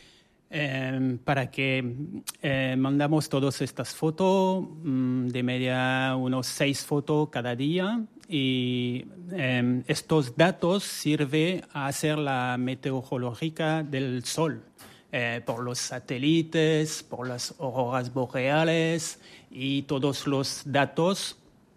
Eh, para que eh, mandamos todas estas fotos, mmm, de media unos seis fotos cada día, y eh, estos datos sirven a hacer la meteorológica del sol. Eh, por los satélites, por las auroras boreales y todos los datos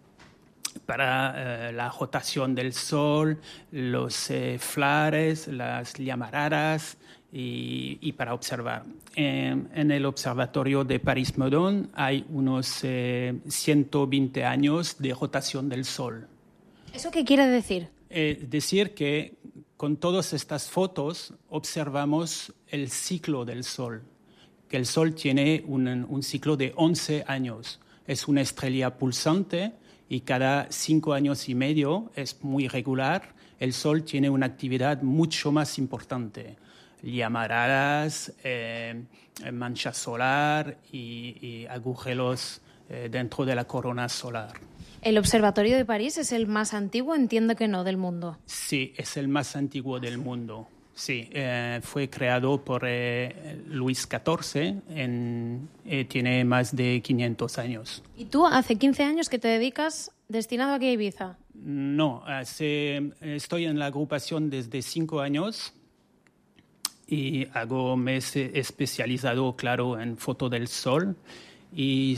para eh, la rotación del Sol, los eh, flares, las llamaradas y, y para observar. Eh, en el Observatorio de París-Meudon hay unos eh, ciento veinte años de rotación del Sol. ¿Eso qué quiere decir? Eh, decir que con todas estas fotos observamos el ciclo del Sol, que el Sol tiene un, un ciclo de once años. Es una estrella pulsante y cada cinco años y medio es muy regular. El Sol tiene una actividad mucho más importante. Llamaradas, eh, mancha solar y, y agujeros eh, dentro de la corona solar. ¿El Observatorio de París es el más antiguo? Entiendo que no, del mundo. Sí, es el más antiguo del mundo. Sí, eh, fue creado por eh, Luis catorce, en, eh, tiene más de quinientos años. ¿Y tú hace quince años que te dedicas destinado aquí a Ibiza? No, hace, estoy en la agrupación desde cinco años y hago, me he especializado, claro, en foto del sol. Y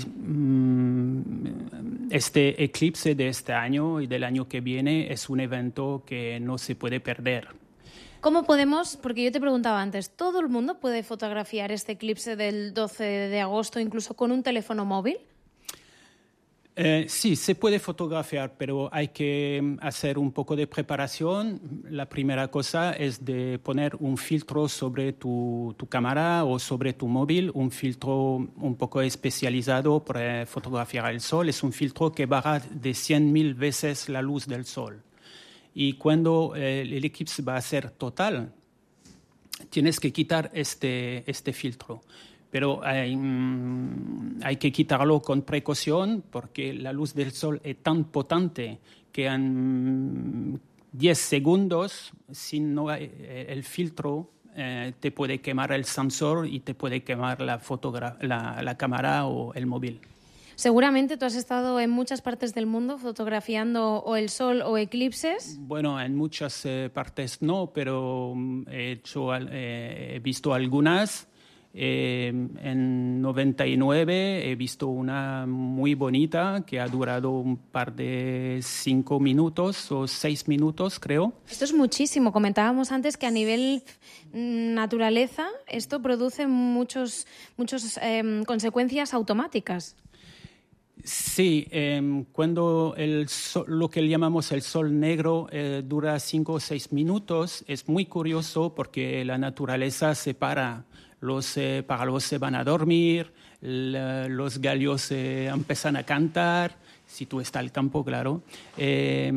mmm, este eclipse de este año y del año que viene es un evento que no se puede perder. ¿Cómo podemos, porque yo te preguntaba antes, ¿todo el mundo puede fotografiar este eclipse del doce de agosto incluso con un teléfono móvil? Eh, sí, se puede fotografiar, pero hay que hacer un poco de preparación. La primera cosa es de poner un filtro sobre tu, tu cámara o sobre tu móvil, un filtro un poco especializado para fotografiar el sol. Es un filtro que baja de cien mil veces la luz del sol. Y cuando eh, el eclipse va a ser total, tienes que quitar este, este filtro. Pero hay, mmm, hay que quitarlo con precaución porque la luz del sol es tan potente que en diez segundos, si no hay el filtro, eh, te puede quemar el sensor y te puede quemar la, fotogra- la, la cámara o el móvil. Seguramente tú has estado en muchas partes del mundo fotografiando o el sol o eclipses. Bueno, en muchas eh, partes no, pero he, hecho, eh, he visto algunas. Eh, en noventa y nueve he visto una muy bonita que ha durado un par de cinco minutos o seis minutos, creo. Esto es muchísimo. Comentábamos antes que a nivel naturaleza esto produce muchos, muchos eh, consecuencias automáticas. Sí, eh, cuando el sol, lo que llamamos el sol negro eh, dura cinco o seis minutos, es muy curioso porque la naturaleza se para. Los eh, pájaros se van a dormir, la, los gallos eh, empiezan a cantar, si tú estás al campo, claro. Eh,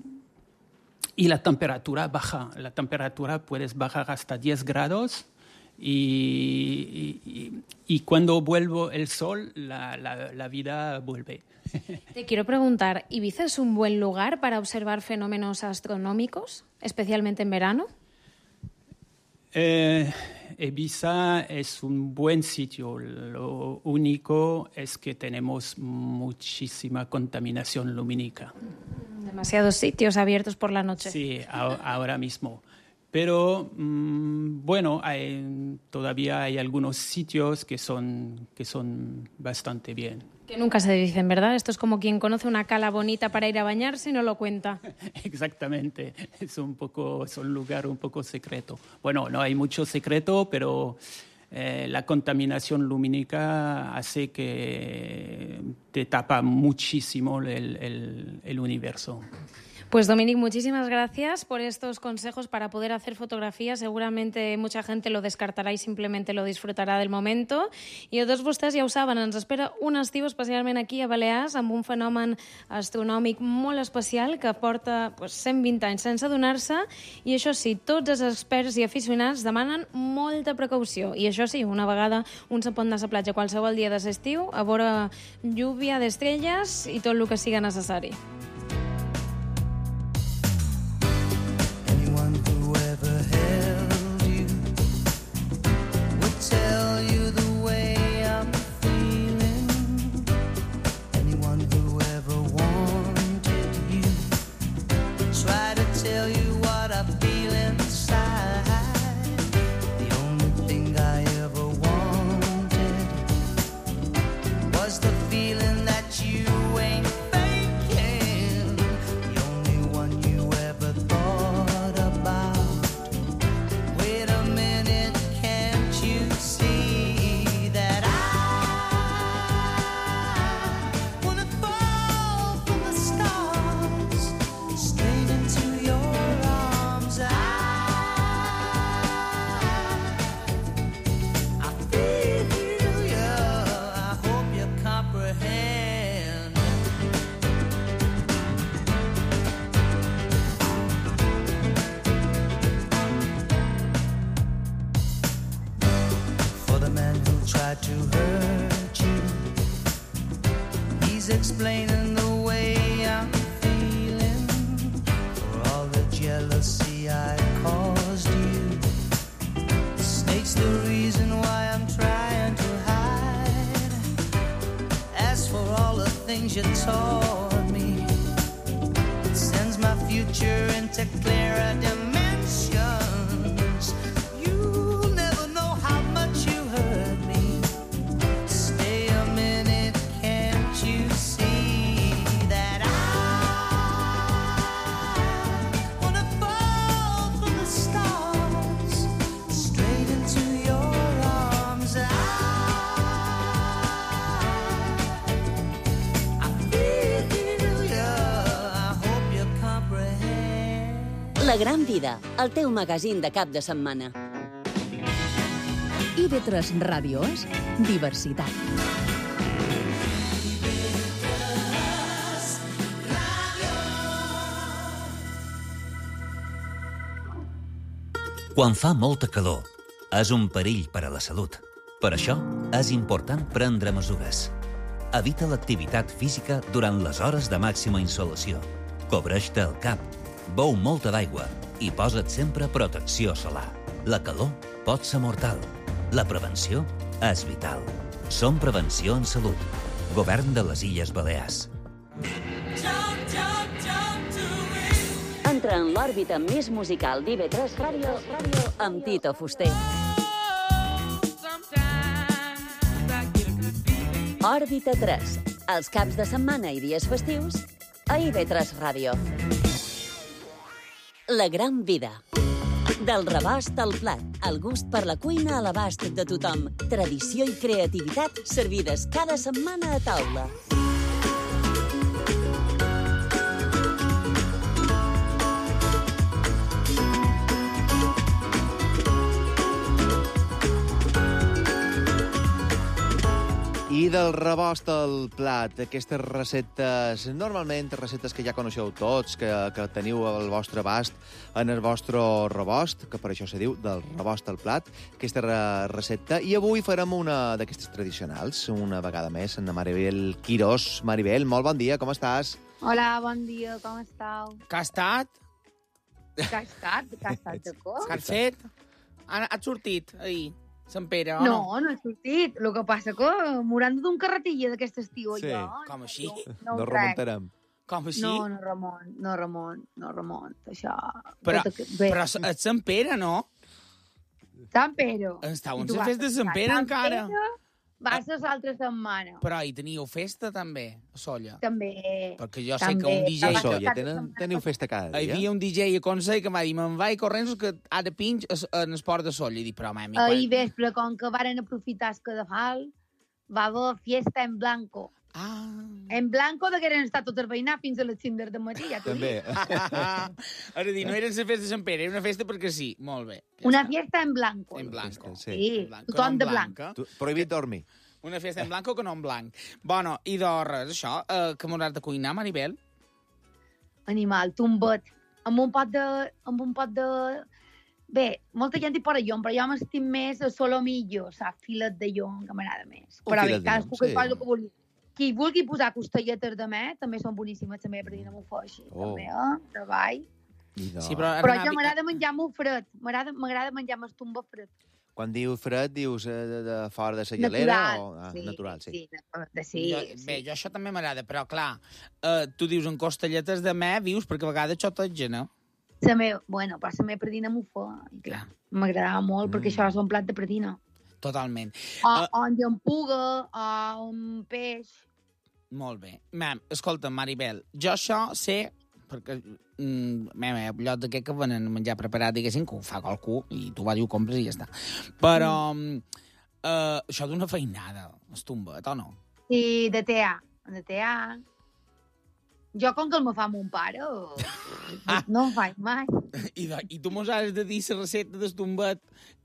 y la temperatura baja. La temperatura puedes bajar hasta diez grados y, y, y cuando vuelve el sol, la, la, la vida vuelve. Te quiero preguntar, ¿Ibiza es un buen lugar para observar fenómenos astronómicos, especialmente en verano? Eh, Ibiza es un buen sitio. Lo único es que tenemos muchísima contaminación lumínica. Demasiados sitios abiertos por la noche. Sí, a, ahora mismo. Pero, mmm, bueno, hay, todavía hay algunos sitios que son, que son bastante bien. Que nunca se dicen, ¿verdad? Esto es como quien conoce una cala bonita para ir a bañarse y no lo cuenta. Exactamente. Es un poco, es un lugar un poco secreto. Bueno, no hay mucho secreto, pero eh, la contaminación lumínica hace que te tapa muchísimo el, el, el universo. Pues Dominic, muchísimas gracias por estos consejos para poder hacer fotografías. Seguramente mucha gente lo descartarà i simplement lo disfrutarà del moment. I a tots vostès ja ho saben, ens espera un estiu especialment aquí a Balears amb un fenomen astronòmic molt especial que porta pues, cent vint anys sense adonar-se i això sí, tots els experts i aficionats demanen molta precaució. I això sí, una vegada un se pot anar a la platja qualsevol dia d'estiu a veure lluvia d'estrelles i tot el que siga necessari. Explaining the way I'm feeling for all the jealousy I caused you. States the reason why I'm trying to hide. As for all the things you taught me, it sends my future into clearer dimensions. You'll never know how much you hurt me. Stay a minute, can't you see? La gran vida, el teu magazín de cap de setmana. I V tres Ràdio és diversitat. Quan fa molta calor, és un perill per a la salut. Per això, és important prendre mesures. Evita l'activitat física durant les hores de màxima insolació. Cobreix-te el cap, beu molta d'aigua i posa't sempre protecció solar. La calor pot ser mortal. La prevenció és vital. Som Prevenció en Salut. Govern de les Illes Balears. Entra en l'òrbita més musical d'I V tres Ràdio amb Tito Fuster. Òrbita tres, els caps de setmana i dies festius a I V tres Ràdio. La gran vida. Del rebost al plat, el gust per la cuina a l'abast de tothom. Tradició i creativitat servides cada setmana a taula. I I del rebost al plat, aquestes receptes, normalment receptes que ja coneixeu tots, que, que teniu al vostre abast en el vostre rebost, que per això se diu del rebost al plat, aquesta re recepta. I avui farem una d'aquestes tradicionals, una vegada més, en Maribel Quirós. Maribel, molt bon dia, com estàs? Hola, bon dia, com estàu? Que ha estat? Que ha estat? Que ha estat de com? Que has fet? Ha, ha sortit ahir, Sant Pere, o no? no? No, no he sortit. El que passa que morant d'un carretilla d'aquest estiu, Sí. jo. Com així? No, No ho crec. remuntarem. Com així? No, no remont, no remont, no remont, això... Però, Tot aquest- bé. però és Sant Pere, no? Sant Pere. Estàu I en tu les vas festes de Sant a Pere Sant encara. Pere, vas a l'altra setmana. Però hi teníeu festa, també, a Solla. També. Perquè jo sé també. que un D J... Vas a Solla, l'altra tenen, setmana. teniu festa cada Hi dia? havia un D J a Consell que m'ha dit me'n vaig corrents que ara pinx en el port de Solla. I dic, però, mami, Ahir vespre, com que varen aprofitar el cadafal, va haver fiesta en blanco. Ah. En blanco de que eren estat tot el veïnat fins a les cinc del matí, ja t'ho També. dic. Ara dir, no era la festa de Sant Pere, era una festa perquè sí. Molt bé. Una fiesta en blanco. En blanco. Sí. Sí, En blanco, tothom no en de blanc. blanc, eh? Tu, prohibit dormir. Una festa en blanco que no en blanc. Bueno, i de res, això, eh, que m'hauràs de cuinar, Maribel? Animal, tombet, amb un pot de... amb un pot de... Bé, molta gent hi posa llom, però jo m'estim més a solomillo, saps? Filet de llom, que m'agrada més. Un Però bé, filet de cadascú llom, que sí. hi posa el que vulgui. Qui vulgui posar costelletes de me, també són boníssimes, també per dir no m'ho fa així, Oh. també, eh? Treball. Idò. Sí, però, Però Renavi- jo m'agrada menjar-m'ho fred, m'agrada m'agrada menjar-me el tomba fred. Quan dius fred, dius eh, de, de fora de la llalera? Natural, O... Ah, sí, natural, sí. sí, de, de, sí, jo, sí. Bé, jo això també m'agrada, però clar, eh, tu dius en costelletes de me, vius, perquè a vegades xoteja, no? La meva, bueno, però la meva predina m'ho fa. I clar, m'agradava molt, Mm. perquè això és un plat de predina. Totalment. O, Eh, o en llampuga, o un peix. Molt bé. Mam, escolta, Maribel, jo això sé, perquè, mm, mem, allò d'aquest que venen a menjar preparat, diguéssim, que ho fa qualcú, i tu vas i ho compres i ja està. Però, mm. eh, això d'una feinada, es tombet, o no? Sí, de teà, de teà. Jo, com que el me fa mon pare, no em faig mai. I, de, i tu mos has de dir la recepta d'estombet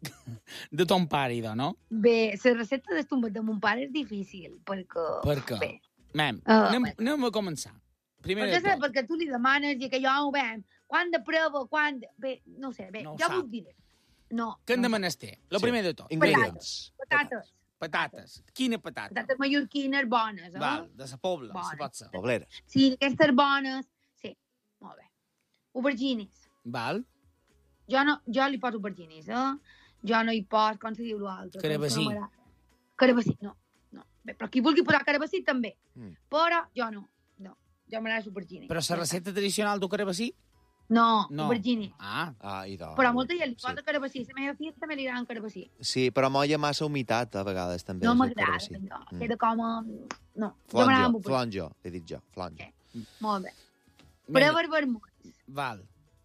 de ton pare, idò, no? Bé, la recepta d'estombet de mon pare és difícil, perquè... Per què? Bé, Mem, Ah, anem, bueno. anem a començar. Primer de perquè, sé, tot. perquè tu li demanes i que jo ho veiem. Quan de prova, quan... De... Bé, no ho sé, bé, No ho jo sap. vull dir... No, Què en no. demanes té? Lo Sí. primer de tot. Ingredients. Patates. Patates. Quina patata? Patates mallorquines bones, eh? Val, de la Pobla, Bones. si pot ser. Pobleres. Sí, aquestes bones. Sí, molt bé. Aubergines. Val? Jo, no, jo li poso aubergines, eh? Jo no hi poso, com se diu l'altre? Carabassí. No m'agrada. Carabassí, no. no. Bé, però qui vulgui posar carabassí també. Mm. Però jo no. No. Jo m'agrada aubergines. Però la recepta tradicional du carabassí? No, No. aubergines. Ah. Ah, idò. Però a molta gent li Sí. posa carabassí. A la meva filla també li agrada carabassí. Sí, però molla massa humitat, a vegades, també. No és el m'agrada, carabassí. allò. Mm. Queda com... a- No, jo m'agrada amb Flonjo, aubergines. flonjo, he dit jo, flonjo. Molt bé. Vinga. Però vermut. Val.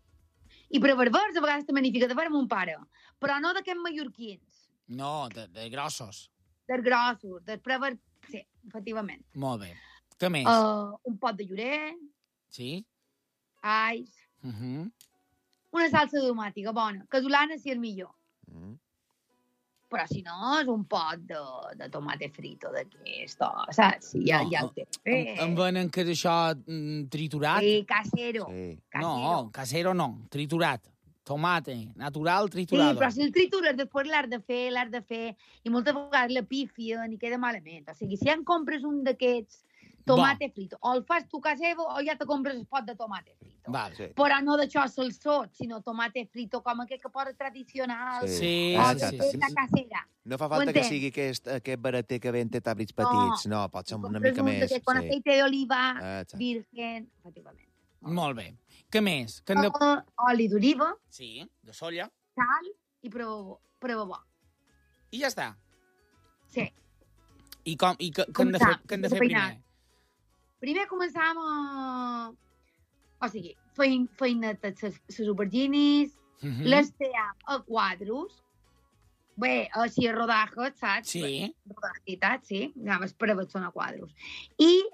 I per berbers, a vegades també n'hi fica de fer amb un pare. Però no d'aquests mallorquins. No, de, de grossos. Dels grossos, dels prever... Sí, efectivament. Molt bé. Què més? Uh, un pot de llorer, Sí? ais, Uh -huh. una salsa de tomàtica bona. Casolana, si és millor. Mm. Però si no, és un pot de, de tomate frito d'aquest, saps? Ja, No, ja ho té. Em, em venen que és això mm, triturat? Sí, casero. Sí. No, casero no, triturat. Tomate, natural, Sí, triturado. però si el tritures després l'has de fer, l'has de fer, i moltes vegades la pífia ni queda malament. O sigui, si ja en compres un d'aquests tomate frito, o el fas tu casero o ja te compres el pot de tomate frito. Val. Sí. Però no d'això salsot, sinó tomate frito com aquest que posa tradicional. Sí, o sí, de sí, feta sí. casera. No fa Ho falta que entens? sigui aquest, aquest barater que ven té tàbrits No. petits. No, pot ser una Compres mica un més. d'aquest con Sí. aceite d'oliva, Exacte. virgen, efectivament. Molt bé. Què més? Que hem de... Uh, oli d'oliva, Sí, de solla. sal i prova, prova bo. I ja està. Sí. I, com, i què, què hem de fer, què hem de fer primer? Primer començàvem a... O sigui, feim, feinetes les aubergines, Mhm. les team a quadros, bé, així a rodajes, saps? Sí. Rodajitas, sí. Ja, els preves són a quadros. I...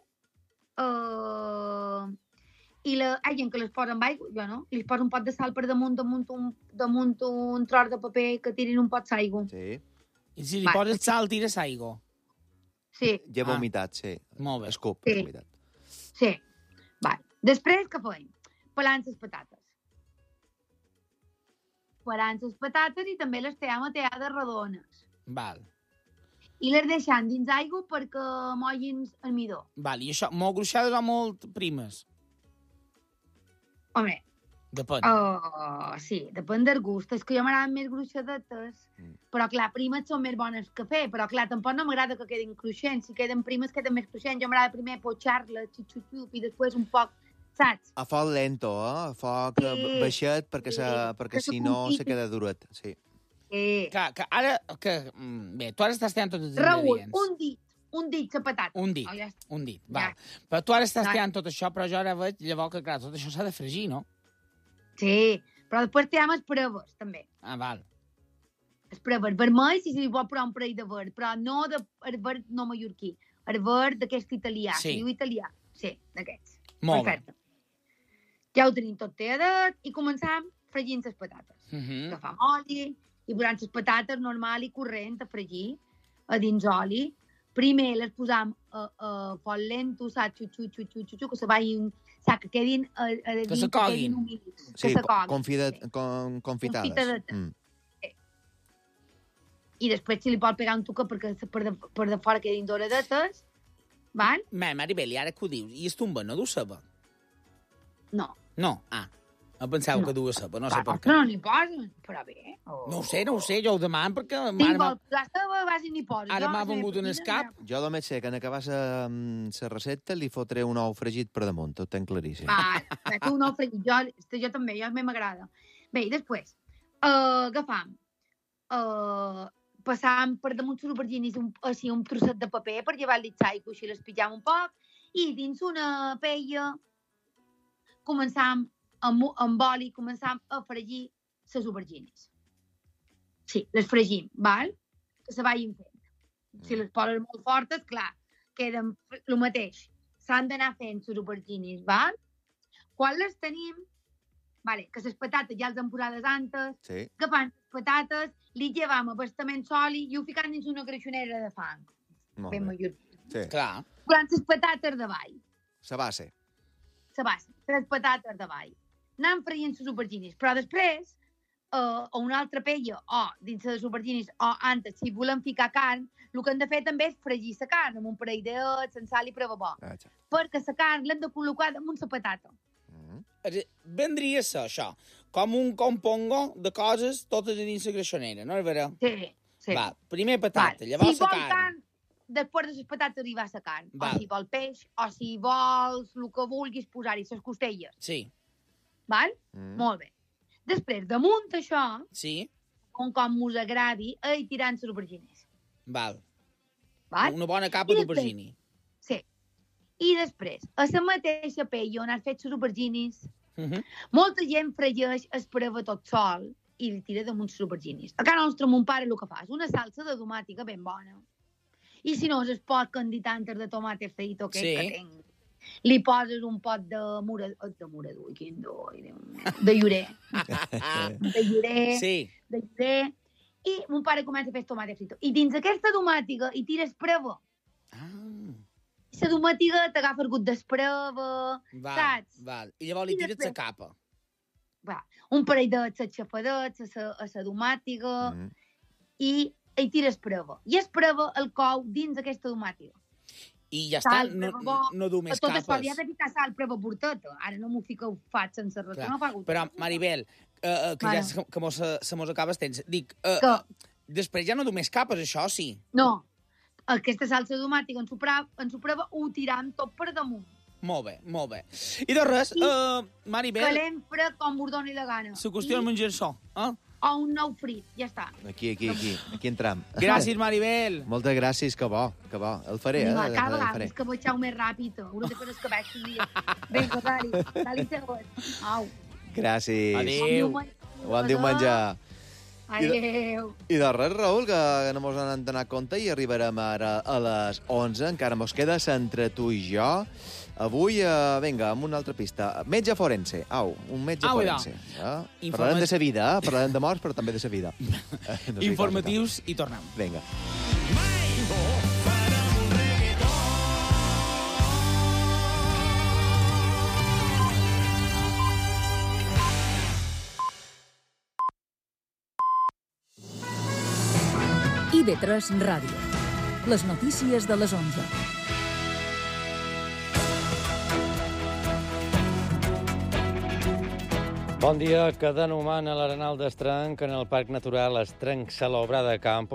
Uh, I la, hi ha gent que les posa amb aigua, jo no, li posa un pot de sal per damunt, damunt un, damunt un tros de paper que tirin un pot d'aigua. Sí. I si li Va. poses sal, tires aigua. Sí. Lleva ah. humitat, sí. Molt bé. Escup, sí. humitat. Sí. Vale. Després, què feim? Pelant les patates. Pelant les patates i també les team a teades rodones. Val. I les deixant dins aigua perquè mollin el midó. Val, i això, molt gruixades o molt primes? Home, depèn. Uh, sí, depèn del gust. És que jo m'agraden més gruixadetes, mm. però clar, primes són més bones que fer, però clar, tampoc no m'agrada que quedin cruixents. Si queden primes, queden més cruixents. Jo m'agrada primer potxar-les, xup-xup, i després un poc, saps? A foc lento, eh? A foc sí. baixet, perquè, sí. perquè si no se queda duret, sí. Sí. Clar, que ara... Que, bé, tu ara estàs tirant tots els Raül, ingredients. un dit, un dit de patata. Un dit, oh, ja un dit, val. Ja. Però tu ara estàs tirant tot això, però jo ara veig, llavors que, clar, tot això s'ha de fregir, no? Sí, però després tirem els preves, també. Ah, val. Els preves vermells, si s'hi vol posar un parell de verd, però no de el verd no mallorquí, el verd d'aquest italià, sí. que diu italià. Sí, d'aquests. Molt perfecte. Bé. Ja ho tenim tot teadet i començam fregint les patates. Uh -huh. Agafam oli i posant les patates normal i corrent a fregir a dins oli. Primer les posam a, a foc lento, saps? Xuxu, xuxu, xuxu, que se vagin... Saps? Que quedin... A, a que se coguin. Humits, sí, que se coguin. Confida, sí. con, confitades. Confitades. Mm. Sí. I després si li pot pegar un tuca perquè per de, per de fora quedin doradetes, val? Ma, Maribel, i ara que ho dius, i es tumba, no du ceba? No. No? Ah. No pensava no. que duia ceba, no sé Va, per què. No n'hi posen, però bé. Oh. No ho sé, no ho sé, jo ho demano perquè... Si vol posar ceba, vas i n'hi poses. Ara m'ha vengut un escap. Jo només sé que en acabar la recepta li fotré un ou fregit per damunt, ho tenc claríssim. Va, tu un ou fregit, jo, jo també, jo a mi m'agrada. Bé, i després, uh, agafam, uh, passam per damunt els auberginis un, així un trosset de paper per llevar-li l'aigua, així les pitjam un poc, i dins una paella començam amb, amb oli, començam a fregir les aubergines. Sí, les fregim, val? Que se vagin fent. Si les poses molt fortes, clar, queden el mateix. S'han d'anar fent les aubergines, val? Quan les tenim, vale, que les patates ja les hem posades antes, sí. agafant les patates, li llevam a bastament soli i ho ficant dins una greixonera de fang. Molt ben bé. mallorquí. Sí. Clar. Posant les patates davall. La base. La base, les patates davall. Anem freint les aubergines, però després, uh, a una altra paella, o dins les aubergines, o antes, si volem ficar carn, el que hem de fer també és fregir la carn amb un parell d'ous, sense sal i prova bo. Ah, perquè la carn l'hem de col·locar damunt la patata. Mm. Vendria a ser això, com un compongo de coses totes dins la greixonera, no és vera? Sí, sí. Va, primer patata, Val. llavors si la vol carn. carn. Després de les patates hi va la carn. Val. O si vol peix, o si vols el que vulguis posar-hi, les costelles. Sí. Val? Mm. Molt bé. Després, damunt això, sí. on com us agradi, hi tirant les aubergines. Val. Val? Una bona capa d'aubergini. Sí. I després, a la mateixa paella on has fet les aubergines, uh -huh. molta gent fregeix el preva tot sol i li tira damunt les aubergines. A casa nostra, mon pare el que fa és una salsa de tomàtica ben bona. I si no, es pot canditantes de tomate frito que, sí. que tinc. Li poses un pot de morador, de morador, quin doi, de llorer. de llorer, sí. de llorer. I mon pare comença a fer tomate frito. I dins aquesta tomàtica hi tires preva. Ah. I la tomàtica t'agafa el gust d'espreva, saps? Val. I llavors li tires la capa. Va. Un parell de xafadets a la tomàtica mm. i hi tires prova. I es prova el cou dins aquesta tomàtica. I ja està, no, no, no du més tot capes. Tot això li has de ficar sal prova porteta. Ara no m'ho fiqueu fat sense res. No fa però, Maribel, uh, que bueno. ja se, mos, se mos acaba el temps, dic, uh, que... després ja no du més capes, això sí? No. Aquesta salsa tomàtica en su prova ho tiram tot per damunt. Molt bé, molt bé. I de res, uh, Maribel... Calent, fred, com us doni la gana. La qüestió és menjar això, eh? O un nou frit, ja està. Aquí, aquí, aquí, aquí entram. Gràcies, Maribel. Moltes gràcies, que bo, que bo. El faré, eh? Va, cada vegada és que vaig més ràpid. Hauré de fer els cabells un dia. Vinga, dali, dali següent. Au. Gràcies. Adéu. Bon diumenge. Adéu. I de res, Raül, que no mos han d'anar a compte i arribarem ara a les onze. Encara mos queda entre tu i jo. Avui, uh, vinga, amb una altra pista. Metge forense. Au, un metge Au, forense. Ja. Informa... Parlarem de sa vida, eh? Parlarem de morts, però també de sa vida. No sé Informatius i tornem. Vinga. Mai no farà un regal I V tres Ràdio. Les notícies de les onze. Bon dia. Quedant humana a l'Arenal d'Estrenc, en el Parc Natural Estrenc-Salobra de Camp,